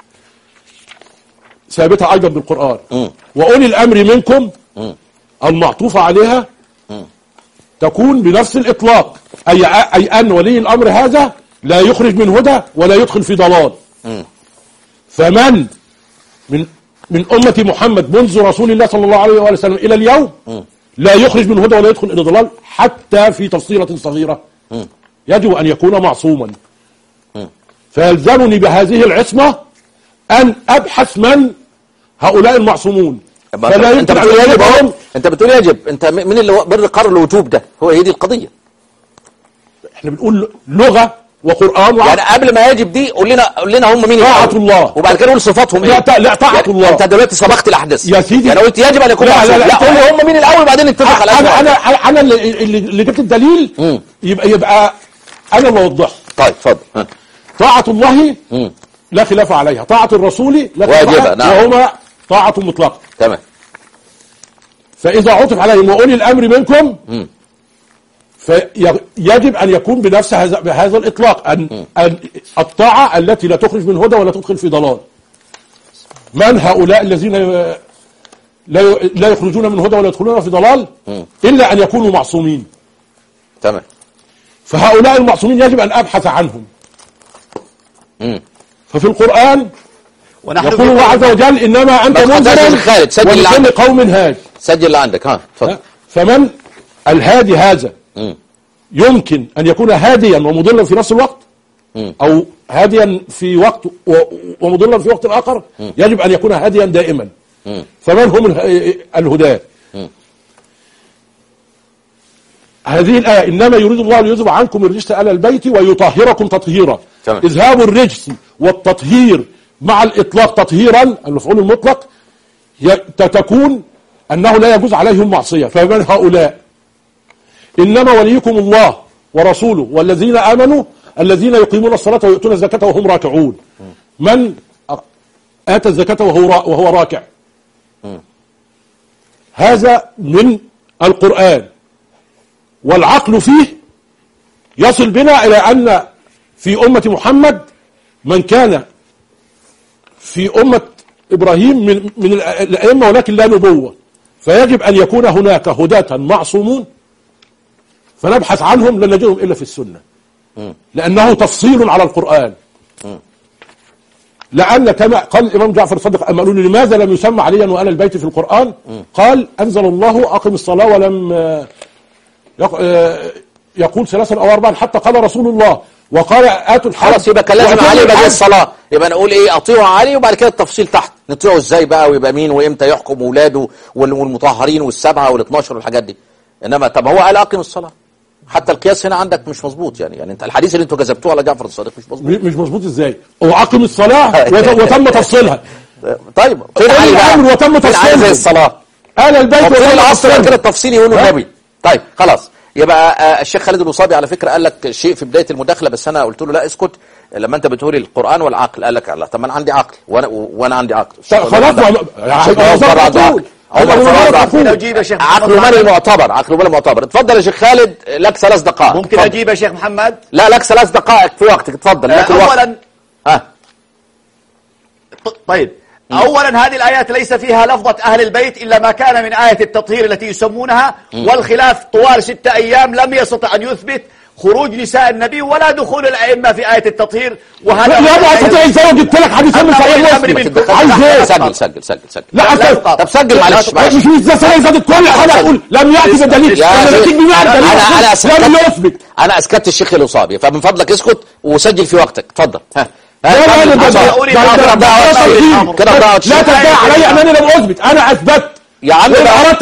ثابتة أيضا بالقرآن. م. وأولي الأمر منكم م. المعطوفة عليها م. تكون بنفس الإطلاق، أي, أي أن ولي الأمر هذا لا يخرج من هدى ولا يدخل في ضلال. م. فمن من من أمة محمد منذ رسول الله صلى الله عليه وسلم إلى اليوم م. لا يخرج من هدى ولا يدخل إلى ضلال حتى في تفصيلة صغيرة م. يجب أن يكون معصوما. م. فيلزمني بهذه العصمة أن أبحث من هؤلاء المعصومون. فلا انت بتقول يجب هم انت بتقول يجب انت مين اللي بر قرر الوجوب ده؟ هو هي دي القضية. احنا بنقول لغة وقرآن وعقل. يعني قبل ما يجب دي قول لنا قول لنا هم مين؟ طاعة الله. وبعد كده نقول صفاتهم لا ايه؟ لا طاعة يعني الله. انت دلوقتي سبقت الاحداث يا سيدي. يعني قلت يجب ان يكون لا معصوم. لا, لا, لا قول لي هم مين الاول وبعدين نتفق على انا انا انا اللي, اللي جبت الدليل. م. يبقى يبقى انا اللي اوضحه. طيب اتفضل. طاعة الله م. لا خلاف عليها، طاعة الرسول لا خلاف واجبة. عليها. نعم. وهما طاعة مطلقة. تمام. فإذا عطف عليهم وأولي الأمر منكم م. فيجب أن يكون بنفس هذا بهذا الإطلاق أن, أن الطاعة التي لا تخرج من هدى ولا تدخل في ضلال. من هؤلاء الذين لا لا يخرجون من هدى ولا يدخلون في ضلال م. إلا أن يكونوا معصومين. تمام. فهؤلاء المعصومين يجب أن أبحث عنهم. م. ففي القرآن ونحن يقول الله عز وجل إنما أنت منذر ولكل قوم هاد. سجل اللي عندك. ها اتفضل. فمن الهادي هذا يمكن أن يكون هاديا ومضلا في نفس الوقت، أو هاديا في وقت ومضلا في وقت آخر. يجب أن يكون هاديا دائما. فمن هم الهداة؟ هذه الآية إنما يريد الله ليذهب عنكم الرجس أهل البيت ويطهركم تطهيرا. إذهاب الرجس والتطهير مع الإطلاق تطهيرا المفعول المطلق تكون أنه لا يجوز عليهم معصية. فمن هؤلاء؟ إنما وليكم الله ورسوله والذين آمنوا الذين يقيمون الصلاة ويؤتون الزكاة وهم راكعون. من آتى الزكاة وهو وهو راكع؟ هذا من القرآن، والعقل فيه يصل بنا إلى أن في أمة محمد من كان في أمة إبراهيم من, من الأئمة ولكن لا نبوة، فيجب أن يكون هناك هداة معصومون فنبحث عنهم لن نجدهم إلا في السنة، لأنه تفصيل على القرآن. لأن كما قال الإمام جعفر الصادق أما قالوا لماذا لم يسمى عليا وآل البيت في القرآن؟ قال أنزل الله أقم الصلاة ولم يقول ثلاثا أو أربعا حتى قال رسول الله وقال آتوا الحج. خلاص يبقى كان لازم علي بعد الصلاة، يبقى نقول إيه أطيعوا علي وبعد كده التفصيل تحت نطيعوا إزاي بقى ويبقى مين وإمتى يحكم ولاده والمطهرين والسبعة والاثناشر والحاجات دي. إنما طب هو قال أقم الصلاة، حتى القياس هنا عندك مش مظبوط. يعني يعني انت الحديث اللي انتوا كذبتوه على جعفر الصادق مش مظبوط. مش مظبوط ازاي؟ هو اقم الصلاه وتم تفصيلها. طيب فين الامر وتم تفصيلها زي الصلاه آل البيت وتم العصر كده التفصيل يقولوا النبي. طيب خلاص يبقى آه الشيخ خالد الوصابي على فكره قال لك شيء في بدايه المداخله، بس انا قلت له لا اسكت لما انت بتقول القران والعقل. قال لك لا طب ما انا عندي عقل وانا وانا عندي عقل. خلاص ممكن اجيب يا شيخ عقل مال المعتبر. عقل مال المعتبر. اتفضل يا شيخ خالد لك ثلاث دقائق. ممكن اتفضل. اجيب يا شيخ محمد؟ لا لك ثلاث دقائق في وقتك. اتفضل. أه اولا ها طيب م. اولا هذه الايات ليس فيها لفظة اهل البيت الا ما كان من آية التطهير التي يسمونها م. والخلاف طوال ستة ايام لم يستطع ان يثبت خروج نساء النبي ولا دخول الائمه في آية التطهير. وهذا يا ابو استطيع ازاي جبت لك حديث من صحيح مسلم. عايز ايه؟ سجل سجل سجل سجل. لا طب سجل معلش معلش. مش مش ازاي زادت كل حاجه اقول لم ياتي بدليل. انا انا اسكت انا اسكت الشيخ الوصابي فمن فضلك اسكت وسجل في وقتك. اتفضل. ها لا لا تدعي علي انني لم اثبت. انا اثبت يا عم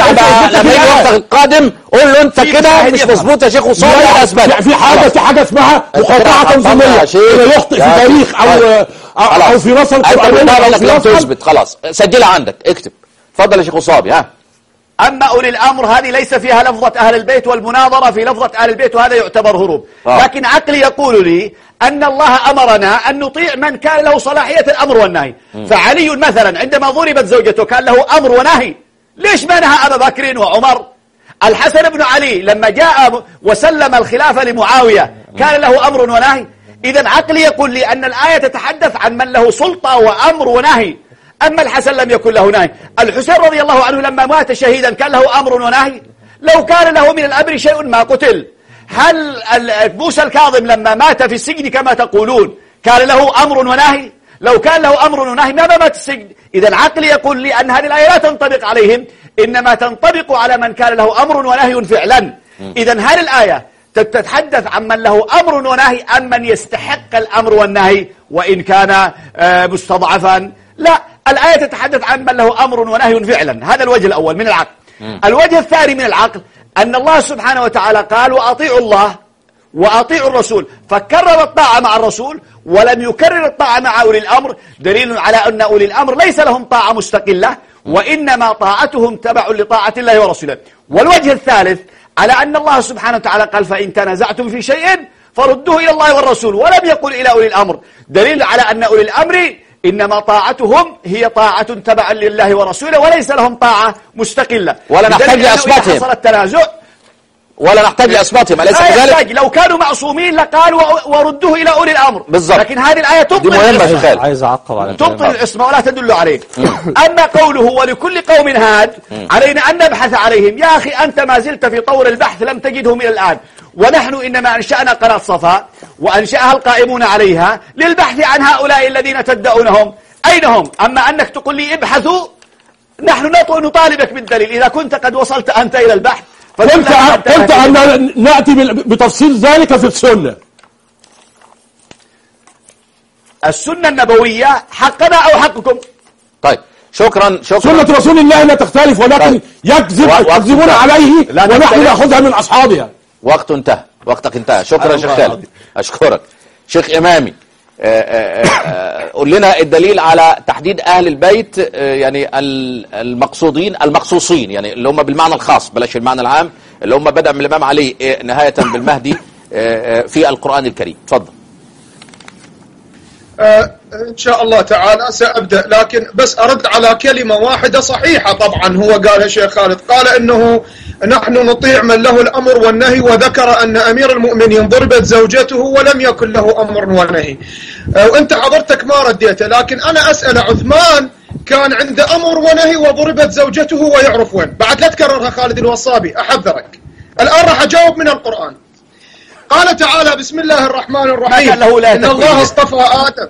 لما يجي وقتك القادم قول له انت كده مش مظبوط يا شيخ وصابي. انا اثبت في حاجه في حاجه اسمها مقاطعه تنظيميه يخطئ في تاريخ او او في نص القران تثبت. خلاص سجلها عندك اكتب. اتفضل يا شيخ وصابي. ها أما أولي الأمر هذه ليس فيها لفظة أهل البيت والمناظرة في لفظة أهل البيت وهذا يعتبر هروب. آه. لكن عقلي يقول لي أن الله أمرنا أن نطيع من كان له صلاحية الأمر والنهي. م. فعلي مثلا عندما ضربت زوجته كان له أمر ونهي. ليش ما نهى أبا بكر وعمر؟ الحسن بن علي لما جاء وسلم الخلافة لمعاوية كان له أمر ونهي. إذا عقلي يقول لي أن الآية تتحدث عن من له سلطة وأمر ونهي. أما الحسن لم يكن له نهي. الحسين رضي الله عنه لما مات شهيدا كان له أمر ونهي. لو كان له من الأمر شيء ما قتل. هل موسى الكاظم لما مات في السجن كما تقولون كان له أمر ونهي؟ لو كان له أمر ونهي ما مات السجن. إذا العقل يقول لي أن هذه الآية لا تنطبق عليهم إنما تنطبق على من كان له أمر ونهي فعلا. إذا هذه الآية تتحدث عن من له أمر ونهي أم من يستحق الأمر والنهي وإن كان مستضعفا؟ لا، الآية تتحدث عن من له أمر ونهي فعلا. هذا الوجه الأول من العقل. م. الوجه الثاني من العقل أن الله سبحانه وتعالى قال وأطيعوا الله وأطيعوا الرسول فكرر الطاعة مع الرسول ولم يكرر الطاعة مع أولي الأمر، دليل على أن أولي الأمر ليس لهم طاعة مستقلة وإنما طاعتهم تبع لطاعة الله ورسوله. والوجه الثالث على أن الله سبحانه وتعالى قال فإن تنازعتم في شيء فردوه إلى الله والرسول ولم يقل إلى أولي الأمر، دليل على أن أولي الأمر إنما طاعتهم هي طاعة تبعا لله ورسوله وليس لهم طاعة مستقلة. ولا نحتاج لأصواتهم. حصل التنازع ولا نحتاج لأصواتهم أليس كذلك؟ لو كانوا معصومين لقال وردوه إلى أولي الأمر بالضبط. لكن هذه الآية تبطل العصمة. عايز أعقب على تبطل العصمة ولا تدل عليه. أما قوله ولكل قوم هاد علينا أن نبحث عليهم. يا أخي أنت ما زلت في طور البحث لم تجدهم إلى الآن، ونحن إنما أنشأنا قناة صفاء وأنشأها القائمون عليها للبحث عن هؤلاء الذين تدعونهم أين هم. أما أنك تقول لي ابحثوا، نحن نطالبك بالدليل. إذا كنت قد وصلت أنت إلى البحث قلت قلت أن نأتي بتفصيل ذلك في السنة. السنة النبوية حقنا أو حقكم؟ طيب شكرا شكرا. سنة رسول الله لا تختلف، ولكن طيب. يكذب يكذبون عليه ونحن نأخذها من أصحابها. وقت انتهى، وقتك انتهى. شكرا يا شيخ خالد، أشكرك. شيخ إمامي، قول لنا الدليل على تحديد أهل البيت، يعني المقصودين المخصوصين، يعني اللي هم بالمعنى الخاص بلاش المعنى العام، اللي هم بدأ من الإمام علي نهاية بالمهدي في القرآن الكريم. تفضل. آه إن شاء الله تعالى سأبدأ، لكن بس أرد على كلمة واحدة صحيحة طبعا هو قالها شيخ خالد، قال إنه نحن نطيع من له الأمر والنهي، وذكر أن أمير المؤمنين ضربت زوجته ولم يكن له أمر ونهي. آه وأنت حضرتك ما رديته، لكن أنا أسأل عثمان كان عنده أمر ونهي وضربت زوجته ويعرف وين. بعد لا تكررها خالد الوصابي أحذرك. الآن راح أجاوب من القرآن. قال تعالى بسم الله الرحمن الرحيم إن الله اصطفى آدم.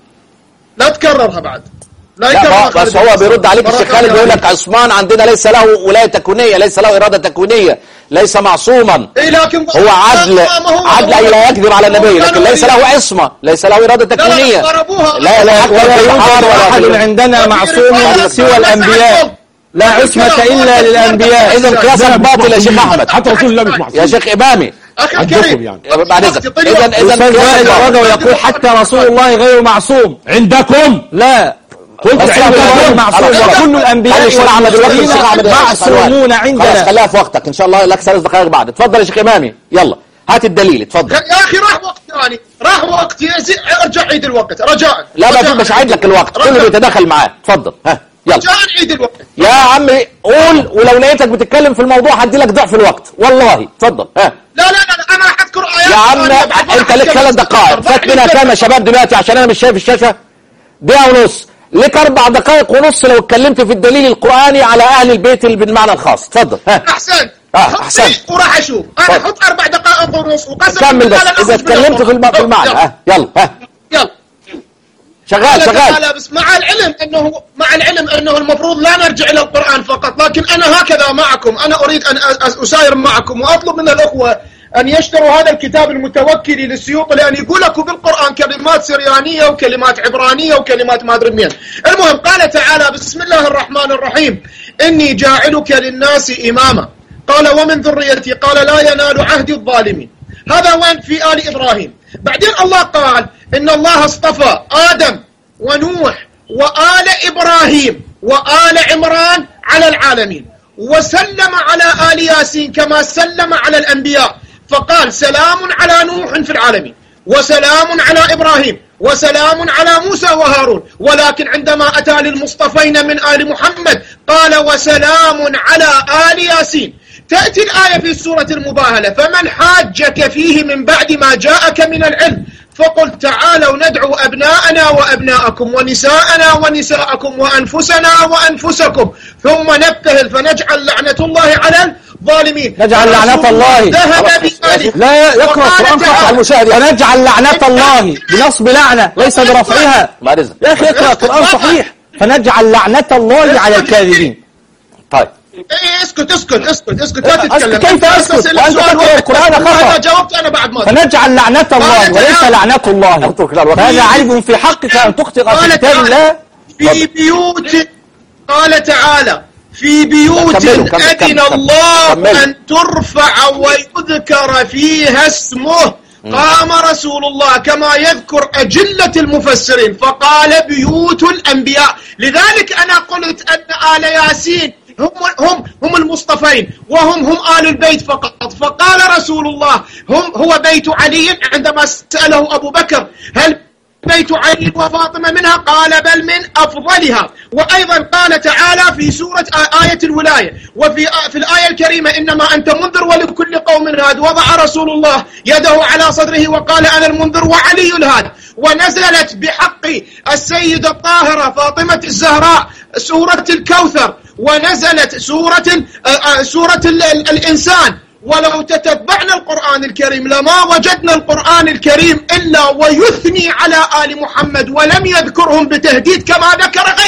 لا تكررها بعد، لا يكررها. بس هو بيرد عليك الشيخ خالد بيقول لك عثمان عندنا ليس له ولاية تكوينية، ليس له إرادة تكوينية، ليس معصوما. إيه لكن هو عدل عدل لا يكذب على النبي، لكن ليس له عصمة، ليس له إرادة تكوينية. لا لا يوجد أحد عندنا معصوم سوى الأنبياء، لا عصمة إلا للأنبياء. إذا قياسك باطل يا شيخ أحمد، حتى رسول الله مش معصوم يا شيخ إمامي. أخي الكريم يعني. بعد إذنك إذا إذا الوائل ويقول حتى رسول الله غير معصوم عندكم. لا قلت غير معصوم، وكل الأنبياء والمرسلين معصومون عندنا. خليها في وقتك إن شاء الله، لك ثلاث دقائق بعد. اتفضل يا شيخ إمامي، يلا هات الدليل. اتفضل يا أخي. راح وقت ثاني، راح وقت، ارجع عيد الوقت رجاء. لا ما في، مش عيد لك الوقت، كله بيتداخل معاه. اتفضل ها يلا رجاء عيد الوقت يا عمي. قول، ولو لقيتك بتتكلم في الموضوع هدي لك ضعف الوقت والله. اتفضل ها. لا لا لا انا راح اذكر ايات. يا عم انت لك ثلاث دقائق، فات منها كام يا شباب دلوقتي عشان انا مش شايف الشاشه؟ دقيقه ونص، لك اربع دقائق ونص لو اتكلمت في الدليل القراني على اهل البيت اللي بالمعنى الخاص. اتفضل ها. احسنت اه احسنت. وراح اشوف انا احط اربع دقائق ونص وقسم. كمل بس اذا اتكلمت في المعنى. ها يلا ها يلا شغال شغال. لا بس مع العلم انه مع العلم انه المفروض لا نرجع الى القرآن فقط، لكن انا هكذا معكم، انا اريد ان اساير معكم، واطلب من الاخوة ان يشتروا هذا الكتاب المتوكل للسيوطي، لان يقول لكم بالقرآن كلمات سريانية وكلمات عبرانية وكلمات ما ادري منين. المهم قال تعالى بسم الله الرحمن الرحيم اني جاعلك للناس اماما، قال ومن ذريتي، قال لا ينال عهد الظالمين. هذا وين؟ في آل إبراهيم. بعدين الله قال إن الله اصطفى آدم ونوح وآل إبراهيم وآل عمران على العالمين، وسلم على آل ياسين كما سلم على الأنبياء، فقال سلام على نوح في العالمين، وسلام على إبراهيم، وسلام على موسى وهارون. ولكن عندما أتى للمصطفين من آل محمد قال وسلام على آل ياسين. تأتي الآية في سورة المباهلة فمن حاجك فيه من بعد ما جاءك من العلم فقل تعالوا ندعو أبناءنا وأبناءكم ونساءنا ونساءكم وأنفسنا وأنفسكم ثم نبتهل فنجعل لعنة الله على الظالمين. نجعل لعنة الله لا يقرأ القرآن صح المشاهد. فنجعل لعنة الله بنصب لعنة ليس برفعها. يا أخي اقرأ القرآن صحيح. فنجعل لعنة الله على الكاذبين. طيب ايه اسكت اسكت اسكت اسكت لا تتكلم. كيف اسكت وانت تقرأ القرآن خطأ؟ انا جاوبت انا بعد ما فنجعل لعنة الله وليس لعنة الله. هذا عيب في حقك ان تخطئ في كتاب الله. في بيوت قال تعالى في بيوت أذن الله أن ترفع ويذكر فيها اسمه قام رسول الله كما يذكر أجلة المفسرين فقال بيوت الأنبياء. لذلك أنا قلت أن آل ياسين هم هم هم المصطفين وهم هم آل البيت فقط. فقال رسول الله هم هو بيت علي عندما سأله أبو بكر هل بيت علي وفاطمة منها؟ قال بل من أفضلها. وأيضا قال تعالى في سورة آية الولاية وفي في الآية الكريمة إنما أنت منذر ولكل قوم هاد. وضع رسول الله يده على صدره وقال أنا المنذر وعلي الهاد. ونزلت بحق السيدة الطاهرة فاطمة الزهراء سورة الكوثر، ونزلت سورة سورة الإنسان. ولو تتبعنا القرآن الكريم لما وجدنا القرآن الكريم إلا ويثني على آل محمد ولم يذكرهم بتهديد كما ذكر غيرهم.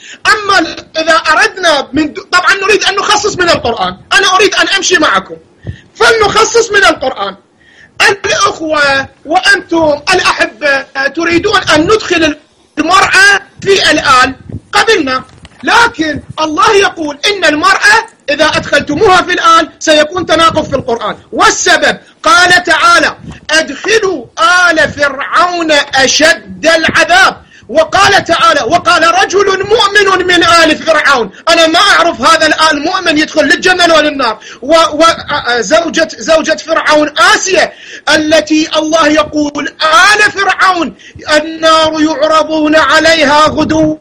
أما إذا أردنا من طبعا نريد أن نخصص من القرآن، أنا أريد أن أمشي معكم فلنخصص من القرآن. الأخوة وأنتم الأحبة تريدون أن ندخل المرأة في الآل، قبلنا، لكن الله يقول إن المرأة إذا أدخلتموها في الآل سيكون تناقض في القرآن، والسبب قال تعالى أدخلوا آل فرعون أشد العذاب، وقال تعالى وقال رجل مؤمن من آل فرعون. أنا ما أعرف هذا الآل مؤمن يدخل للجنة ولا للنار. وزوجة زوجة فرعون آسيا التي الله يقول آل فرعون النار يعرضون عليها غدوا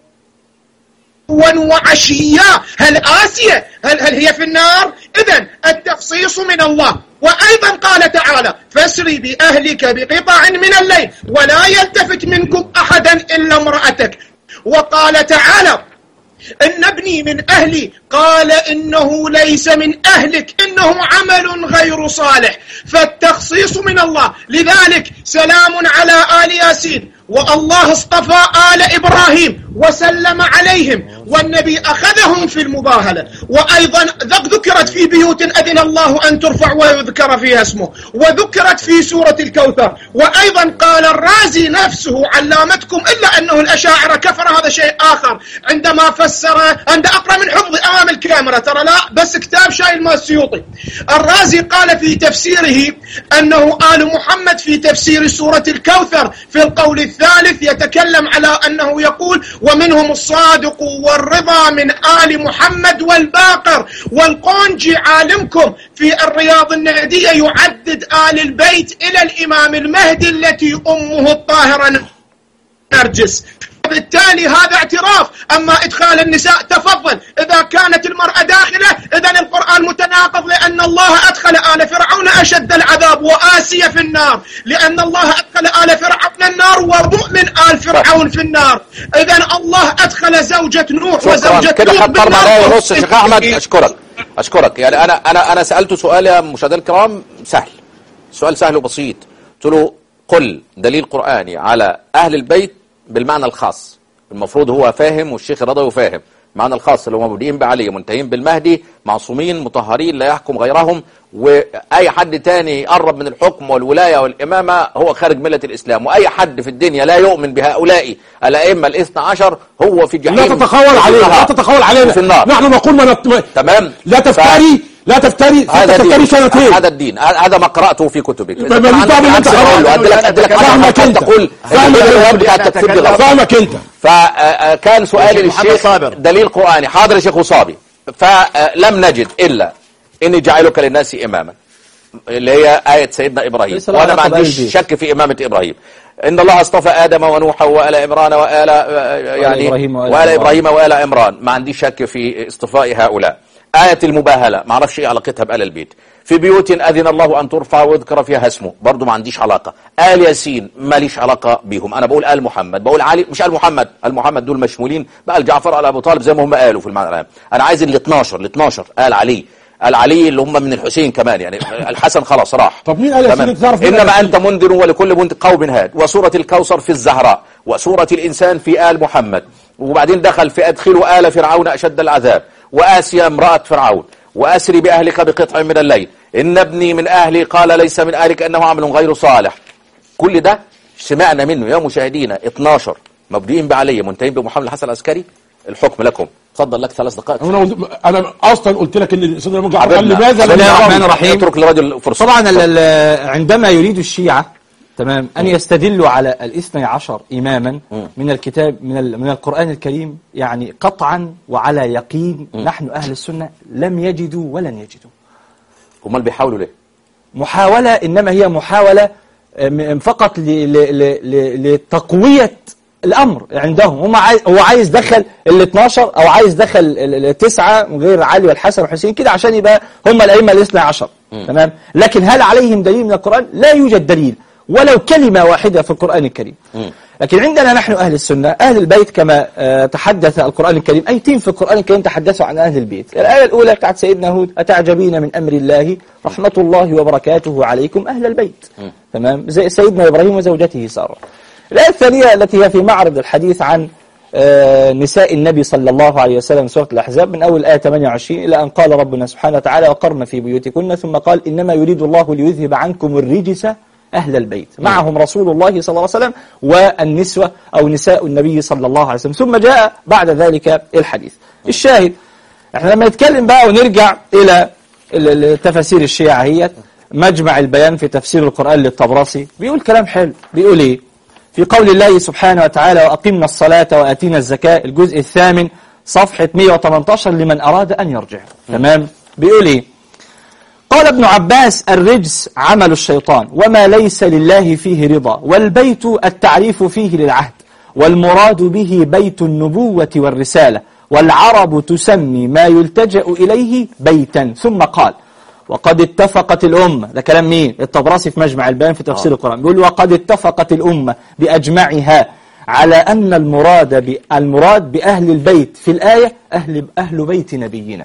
وعشيا. هل آسيا هل, هل هي في النار؟ إذن التخصيص من الله. وأيضا قال تعالى فاسري بأهلك بقطع من الليل ولا يلتفت منكم أحدا إلا امرأتك. وقال تعالى إن ابني من أهلي، قال إنه ليس من أهلك إنه عمل غير صالح، فالتخصيص من الله. لذلك سلام على آل ياسين، والله اصطفى آل إبراهيم وسلم عليهم، والنبي أخذهم في المباهلة. وأيضا ذكرت في بيوت أذن الله أن ترفع ويذكر فيها اسمه، وذكرت في سورة الكوثر. وأيضا قال الرازي نفسه علامتكم، إلا أنه الأشاعرة كفر، هذا شيء آخر، عندما فسر عند أقرأ من حفظي أمام الكاميرا، ترى لا بس كتاب شايل ما السيوطي. الرازي قال في تفسيره أنه آل محمد في تفسير سورة الكوثر في القول الثالث يتكلم على أنه يقول ومنهم الصادق والرضا من آل محمد والباقر. والقونجي عالمكم في الرياض النهدية يعدد آل البيت إلى الإمام المهدي التي أمه الطاهرة نرجس. بالتالي هذا اعتراف. أما إدخال النساء تفضل، إذا كانت المرأة داخلة إذن القرآن متناقض، لأن الله أدخل آل فرعون أشد العذاب وآسيا في النار، لأن الله أدخل آل فرعون النار ومؤمن آل فرعون في النار. إذن الله أدخل زوجة نوح وزوجة كده لوط حط أربع دقايق ونص. شيخ أحمد بالنار. أشكرك أشكرك يعني أنا أنا أنا سألته سؤال يا مشاهدينا الكرام سهل، سؤال سهل وبسيط. قلت له قل دليل قرآني على أهل البيت بالمعنى الخاص. المفروض هو فاهم والشيخ رضا فاهم معنى الخاص اللي هم مبدئين بعلي منتهين بالمهدي معصومين مطهرين لا يحكم غيرهم، وأي حد تاني يقرب من الحكم والولاية والإمامة هو خارج ملة الإسلام، وأي حد في الدنيا لا يؤمن بهؤلاء الأئمة الاثنى عشر هو في جحيم. لا تتخول علينا، لا تتخول علينا في النار. نحن نقول ما نت... تمام. لا تفتري ف... لا تفتري هذا تفتري سنتين. هذا الدين، هذا ما قرأته في كتبك. فاهمك انت تقول فاهمك انت. فكان سؤالي للشيخ دليل قرآني. حاضر يا شيخ وصابي. فلم نجد إلا إني جعلك للناس إماما اللي هي آية سيدنا إبراهيم، وأنا ما عنديش شك في إمامة إبراهيم. إن الله اصطفى آدم ونوحا وآل عمران وآل يعني وآل إبراهيم وآل عمران، ما عنديش شك في اصطفاء هؤلاء. آية المباهلة ما اعرفش ايه علاقتها بآل البيت. في بيوت أذن الله أن ترفع ويذكر فيها اسمه، برضو ما عنديش علاقة. آل ياسين ماليش علاقة بيهم، أنا بقول آل محمد، بقول علي مش آل محمد. آل محمد دول مشمولين بآل جعفر آل أبو طالب زي ما هم قالوا في المعنى العام. أنا عايز ال اثناشر ال اثناشر آل علي، آل علي اللي هم من الحسين كمان، يعني الحسن خلاص راح. طب مين آل ياسين تعرف؟ إنما أنت منذر ولكل منذر قوم هاد، وسورة الكوثر في الزهراء، وسورة الإنسان في آل محمد، وبعدين دخل في أدخلوا آل فرعون أشد العذاب، وآسيا امرأة فرعون، وأسري بأهلك بقطع من الليل، إن ابني من أهلي قال ليس من أهلك إنه عمل غير صالح. كل ده سمعنا منه يا مشاهدينا. اثناشر مبدئين بعلي منتهين بمحمد الحسن العسكري. الحكم لكم. تفضل لك ثلاث دقائق. انا انا اصلا قلت لك ان سيدنا ابو جعفر قال لماذا بسم الله الرحمن الرحيم. اترك لرجل فرصه. طبعا عندما يريد الشيعة تمام أن يستدلوا على الاثني عشر إماما من الكتاب من من القرآن الكريم، يعني قطعا وعلى يقين نحن أهل السنة لم يجدوا ولن يجدوا. هم بيحاولوا ليه؟ محاولة، إنما هي محاولة فقط لتقوية الأمر عندهم. هم عايز هو عايز دخل ال اثناشر أو عايز دخل التسعة من غير علي والحسن والحسين كده عشان يبقى هم الأئمة الاثني عشر. تمام. لكن هل عليهم دليل من القرآن؟ لا يوجد دليل ولو كلمة واحدة في القرآن الكريم. لكن عندنا نحن أهل السنة أهل البيت كما تحدث القرآن الكريم، أيتين في القرآن الكريم تحدثوا عن أهل البيت. الآية الأولى بتاعت سيدنا هود أتعجبين من أمر الله رحمة الله وبركاته عليكم أهل البيت. تمام. زي سيدنا إبراهيم وزوجته سارة. الآية الثانية التي هي في معرض الحديث عن آه نساء النبي صلى الله عليه وسلم سورة الأحزاب من أول آية ثمانية وعشرين إلى أن قال ربنا سبحانه وتعالى وقرن في بيوتكن، ثم قال إنما يريد الله ليذهب عنكم الرجس أهل البيت، معهم رسول الله صلى الله عليه وسلم والنسوة أو نساء النبي صلى الله عليه وسلم، ثم جاء بعد ذلك الحديث. الشاهد احنا لما نتكلم بقى ونرجع إلى التفاسير الشيعة هي مجمع البيان في تفسير القرآن للطبرسي بيقول كلام حلو. بيقول إيه في قول الله سبحانه وتعالى وأقمنا الصلاة وآتينا الزكاة، الجزء الثامن صفحة مئة وثمانية عشر لمن أراد أن يرجع. تمام. بيقول إيه قال ابن عباس الرجس عمل الشيطان وما ليس لله فيه رضا، والبيت التعريف فيه للعهد، والمراد به بيت النبوة والرسالة، والعرب تسمي ما يلتجأ إليه بيتا. ثم قال وقد اتفقت الأمة، ده كلام مين؟ الطبرسي في مجمع البيان في تفسير القرآن، بيقول وقد اتفقت الأمة بأجمعها على أن المراد المراد بأهل البيت في الآية أهل أهل بيت نبينا.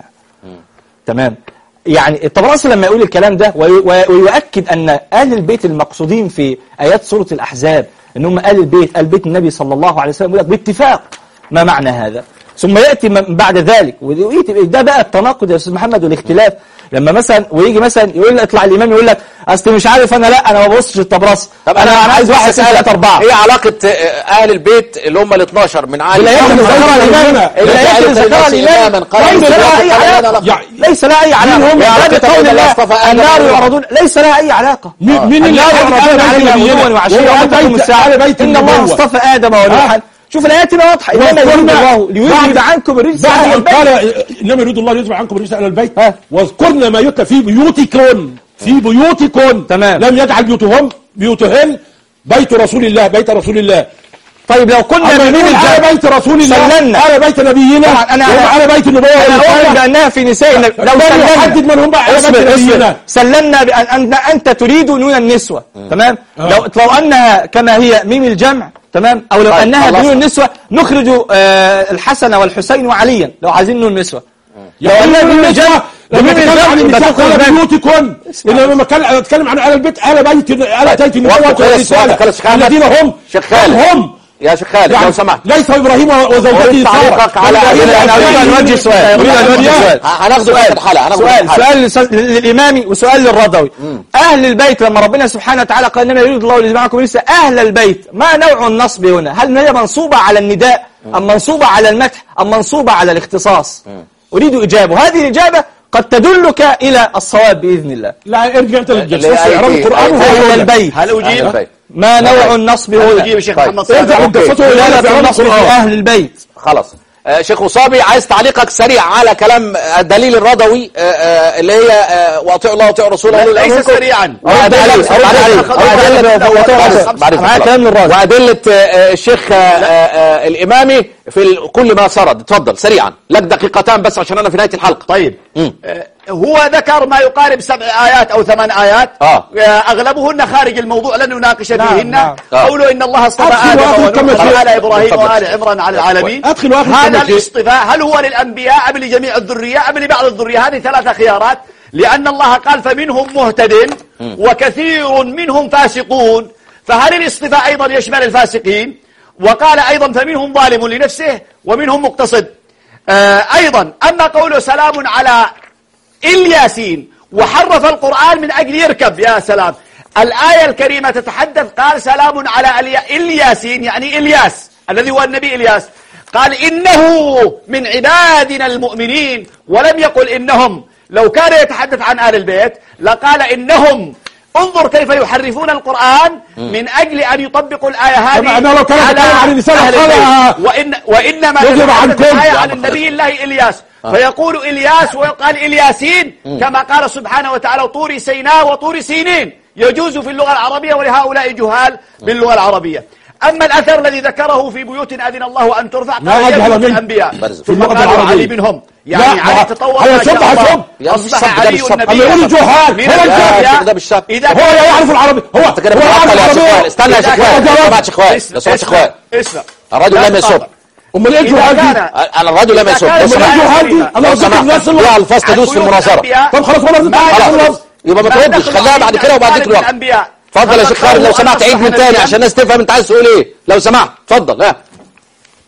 تمام. يعني الطبرسي لما يقول الكلام ده ويؤكد أن أهل البيت المقصودين في آيات سورة الأحزاب أن هم أهل البيت أهل بيت النبي صلى الله عليه وسلم، يقول لك باتفاق. ما معنى هذا؟ ثم يأتي بعد ذلك ده بقى التناقض يا أستاذ محمد والاختلاف. لما مثلا ويجي مثلا يقول اطلع الإمام يقول لك أصل مش عارف أنا، لا أنا ما ببصش الطبرسي، طب أنا أنا عايز واحد ثلاثة أربعة. إيه علاقة أهل البيت اللي هم ال اثناشر من عالم الآيات اللي ذكرها الإمام الآيات اللي ذكرها الإمام ليس لها أي علاقة، ليس لها أي علاقة. هذا قول الله النار يعرضون، ليس لها أي علاقة. مين اللي يعرضون عليها غدوا وعشيا ويوم تقوم الساعة إن الله اصطفى آدم ونوحا. شوف الآيات هنا واضحة إنما يريد الله ليذهب عنكم الرجس أهل البيت. قال إنما يريد الله ليذهب عنكم الرجس أهل البيت واذكرن ما يتلى في بيوتكن في بيوتكن. تمام. لم يجعل بيوتهم بيوتهن بيت رسول الله بيت رسول الله. طيب لو كنا من على بيت رسول الله سلمنا على بيت نبينا أنا على بيت النبوة أقول بأنها في نساء النبي. لو سلمنا حدد من هم بقى على بيت نبينا. سلمنا بأن أنت تريد نون النسوة. تمام. لو لو أنها كما هي ميم الجمع. تمام. أو لو طيب أنها بنون النسوة نخرج آه الحسن والحسين وعليا لو عايزين نون النسوة. لو أنها بنون الجمع لما نتكلم عن النساء قال بيوتكن، لما نتكلم عن أهل البيت أهل بيت أهل بيت النبوة والرسالة الذين هم هم يا شيخ خالد لو سمحت ليس إبراهيم وزوجته تعليقك على أنا أريد أن أوجه سؤال أريد أن أوجه سؤال هناخده في الحلقة. سؤال سؤال للإمامي وسؤال للرضوي. أهل البيت لما ربنا سبحانه وتعالى قال إنما يريد الله ليجمعكم لسه أهل البيت، ما نوع النصب هنا؟ هل هي منصوبة على النداء أم منصوبة على المدح أم منصوبة على الاختصاص؟ أريد إجابة، وهذه الإجابة قد تدلك إلى الصواب بإذن الله. لا ارجع أنت للجلسة إعراب القرآن أهل البيت. هل أجيب؟ ما نوع النصب هنا؟ هل أجيب الشيخ محمد صالح؟ ارجع للجلسة إلى النصب في أهل البيت. خلاص. آه شيخ وصابي عايز تعليقك سريع على كلام الدليل الرضوي آه آه اللي هي آه واطيعوا الله واطيعوا رسوله. ليس سريعا. وأدلة وأدلة الشيخ الإمامي في كل ما سرد. اتفضل سريعا لك دقيقتان بس عشان أنا في نهاية الحلقة. طيب هو ذكر ما يقارب سبع آيات أو ثمان آيات آه. أغلبهن خارج الموضوع لن نناقش فيهن. نعم. قولوا إن الله اصطفى آدم ونوحا وآل إبراهيم وآل عمران على العالمين. هذا الاصطفاء هل هو للأنبياء أم لجميع الذرية أم لبعض الذرية؟ هذه ثلاثة خيارات، لأن الله قال فمنهم مهتد وكثير منهم فاسقون، فهل الاصطفاء أيضا يشمل الفاسقين؟ وقال أيضا فمنهم ظالم لنفسه ومنهم مقتصد. آه أيضا أما قوله سلام على الياسين وحرف القرآن من أجل يركب، يا سلام. الآية الكريمة تتحدث قال سلام على الياسين يعني إلياس الذي هو النبي إلياس، قال إنه من عبادنا المؤمنين ولم يقل إنهم. لو كان يتحدث عن آل البيت لقال إنهم. انظر كيف يحرفون القرآن من أجل أن يطبقوا الآية هذه على أهل البيت. وإن وإنما يتحدث الآية عن النبي الله إلياس فيقول إلياس ويقال إلياسين كما قال سبحانه وتعالى طور سيناء وطور سينين، يجوز في اللغة العربية ولهؤلاء جهال باللغة العربية. أما الأثر الذي ذكره في بيوت أذن الله أن ترفع قال يجوز الأنبياء ثم قالوا علي منهم، يعني علي تطور ما شاء الله أصبح علي النبي. يقول جهال إذا هو لا يعرف العربي، هو هو يعرف العربي. استنى يا شيخ وائل لو سمحت شيخ وائل لو سمحت شيخ وائل الرجل لم يسب. امال ايه الجهال دي؟ انا الرجل لم يسب. امال ايه الجهال دي؟ لو سمحت يا الفاظ تدوس في المناظره. طب خلاص ولا خلاص يبقى ما تردش، خليها بعد كده وبعد ذكر الوقت. اتفضل يا شيخ خالد لو سمحت عيد من تاني عشان الناس تفهم انت عايز تقول ايه لو سمحت. اتفضل. ها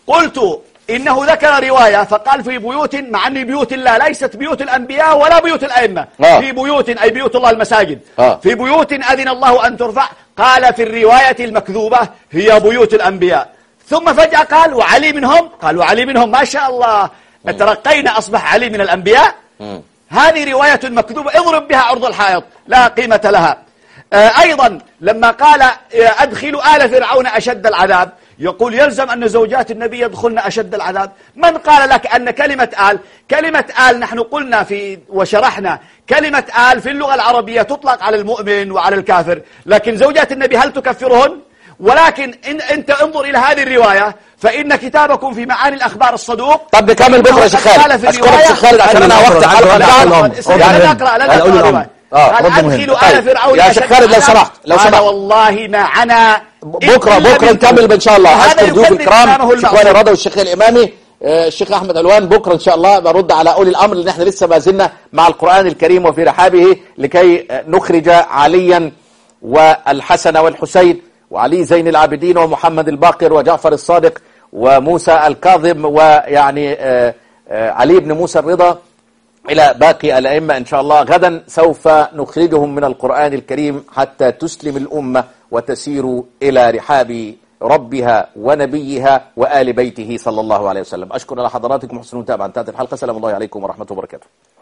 قلت إنه ذكر رواية فقال في بيوت، مع أن بيوت الله ليست بيوت الأنبياء ولا بيوت الأئمة. آه. في بيوت أي بيوت الله المساجد. آه. في بيوت أذن الله أن ترفع، قال في الرواية المكذوبة هي بيوت الأنبياء. ثم فجأة قال وعلي منهم، قال وعلي منهم، ما شاء الله ترقينا أصبح علي من الأنبياء. م. هذه رواية مكذوبة اضرب بها عرض الحائط لا قيمة لها. آه أيضا لما قال أدخلوا آل فرعون أشد العذاب، يقول يلزم أن زوجات النبي يدخلن أشد العذاب. من قال لك أن كلمة آل، كلمة آل نحن قلنا في وشرحنا كلمة آل في اللغة العربية تطلق على المؤمن وعلى الكافر، لكن زوجات النبي هل تكفرهن؟ ولكن إن أنت انظر إلى هذه الرواية فإن كتابكم في معاني الأخبار الصدوق. طب نكمل بكرة يا شيخ خالد، أشكرك شيخ خالد عشان أنا وقت حلقة يعني نقرأ لا نقرأ قال أدخلوا آل فرعون يا شيخ خالد لو سمحت لو سمحت والله ما عنا بكرة بكرة نكمل إن شاء الله. أشكر ضيوف الكرام الشيخ وائل الرضا والشيخ الإمامي الشيخ أحمد علوان. بكرة إن شاء الله برد على أولي الأمر، لأن احنا لسه ما زلنا مع القرآن الكريم وفي رحابه لكي نخرج عليا والحسن والحسين وعلي زين العابدين ومحمد الباقر وجعفر الصادق وموسى الكاظم ويعني آآ آآ علي بن موسى الرضا إلى باقي الأئمة إن شاء الله. غدا سوف نخرجهم من القرآن الكريم حتى تسلم الأمة وتسير إلى رحاب ربها ونبيها وآل بيته صلى الله عليه وسلم. أشكر على حضراتكم وحسن المتابعة. انتهت الحلقة. سلام الله عليكم ورحمة الله وبركاته.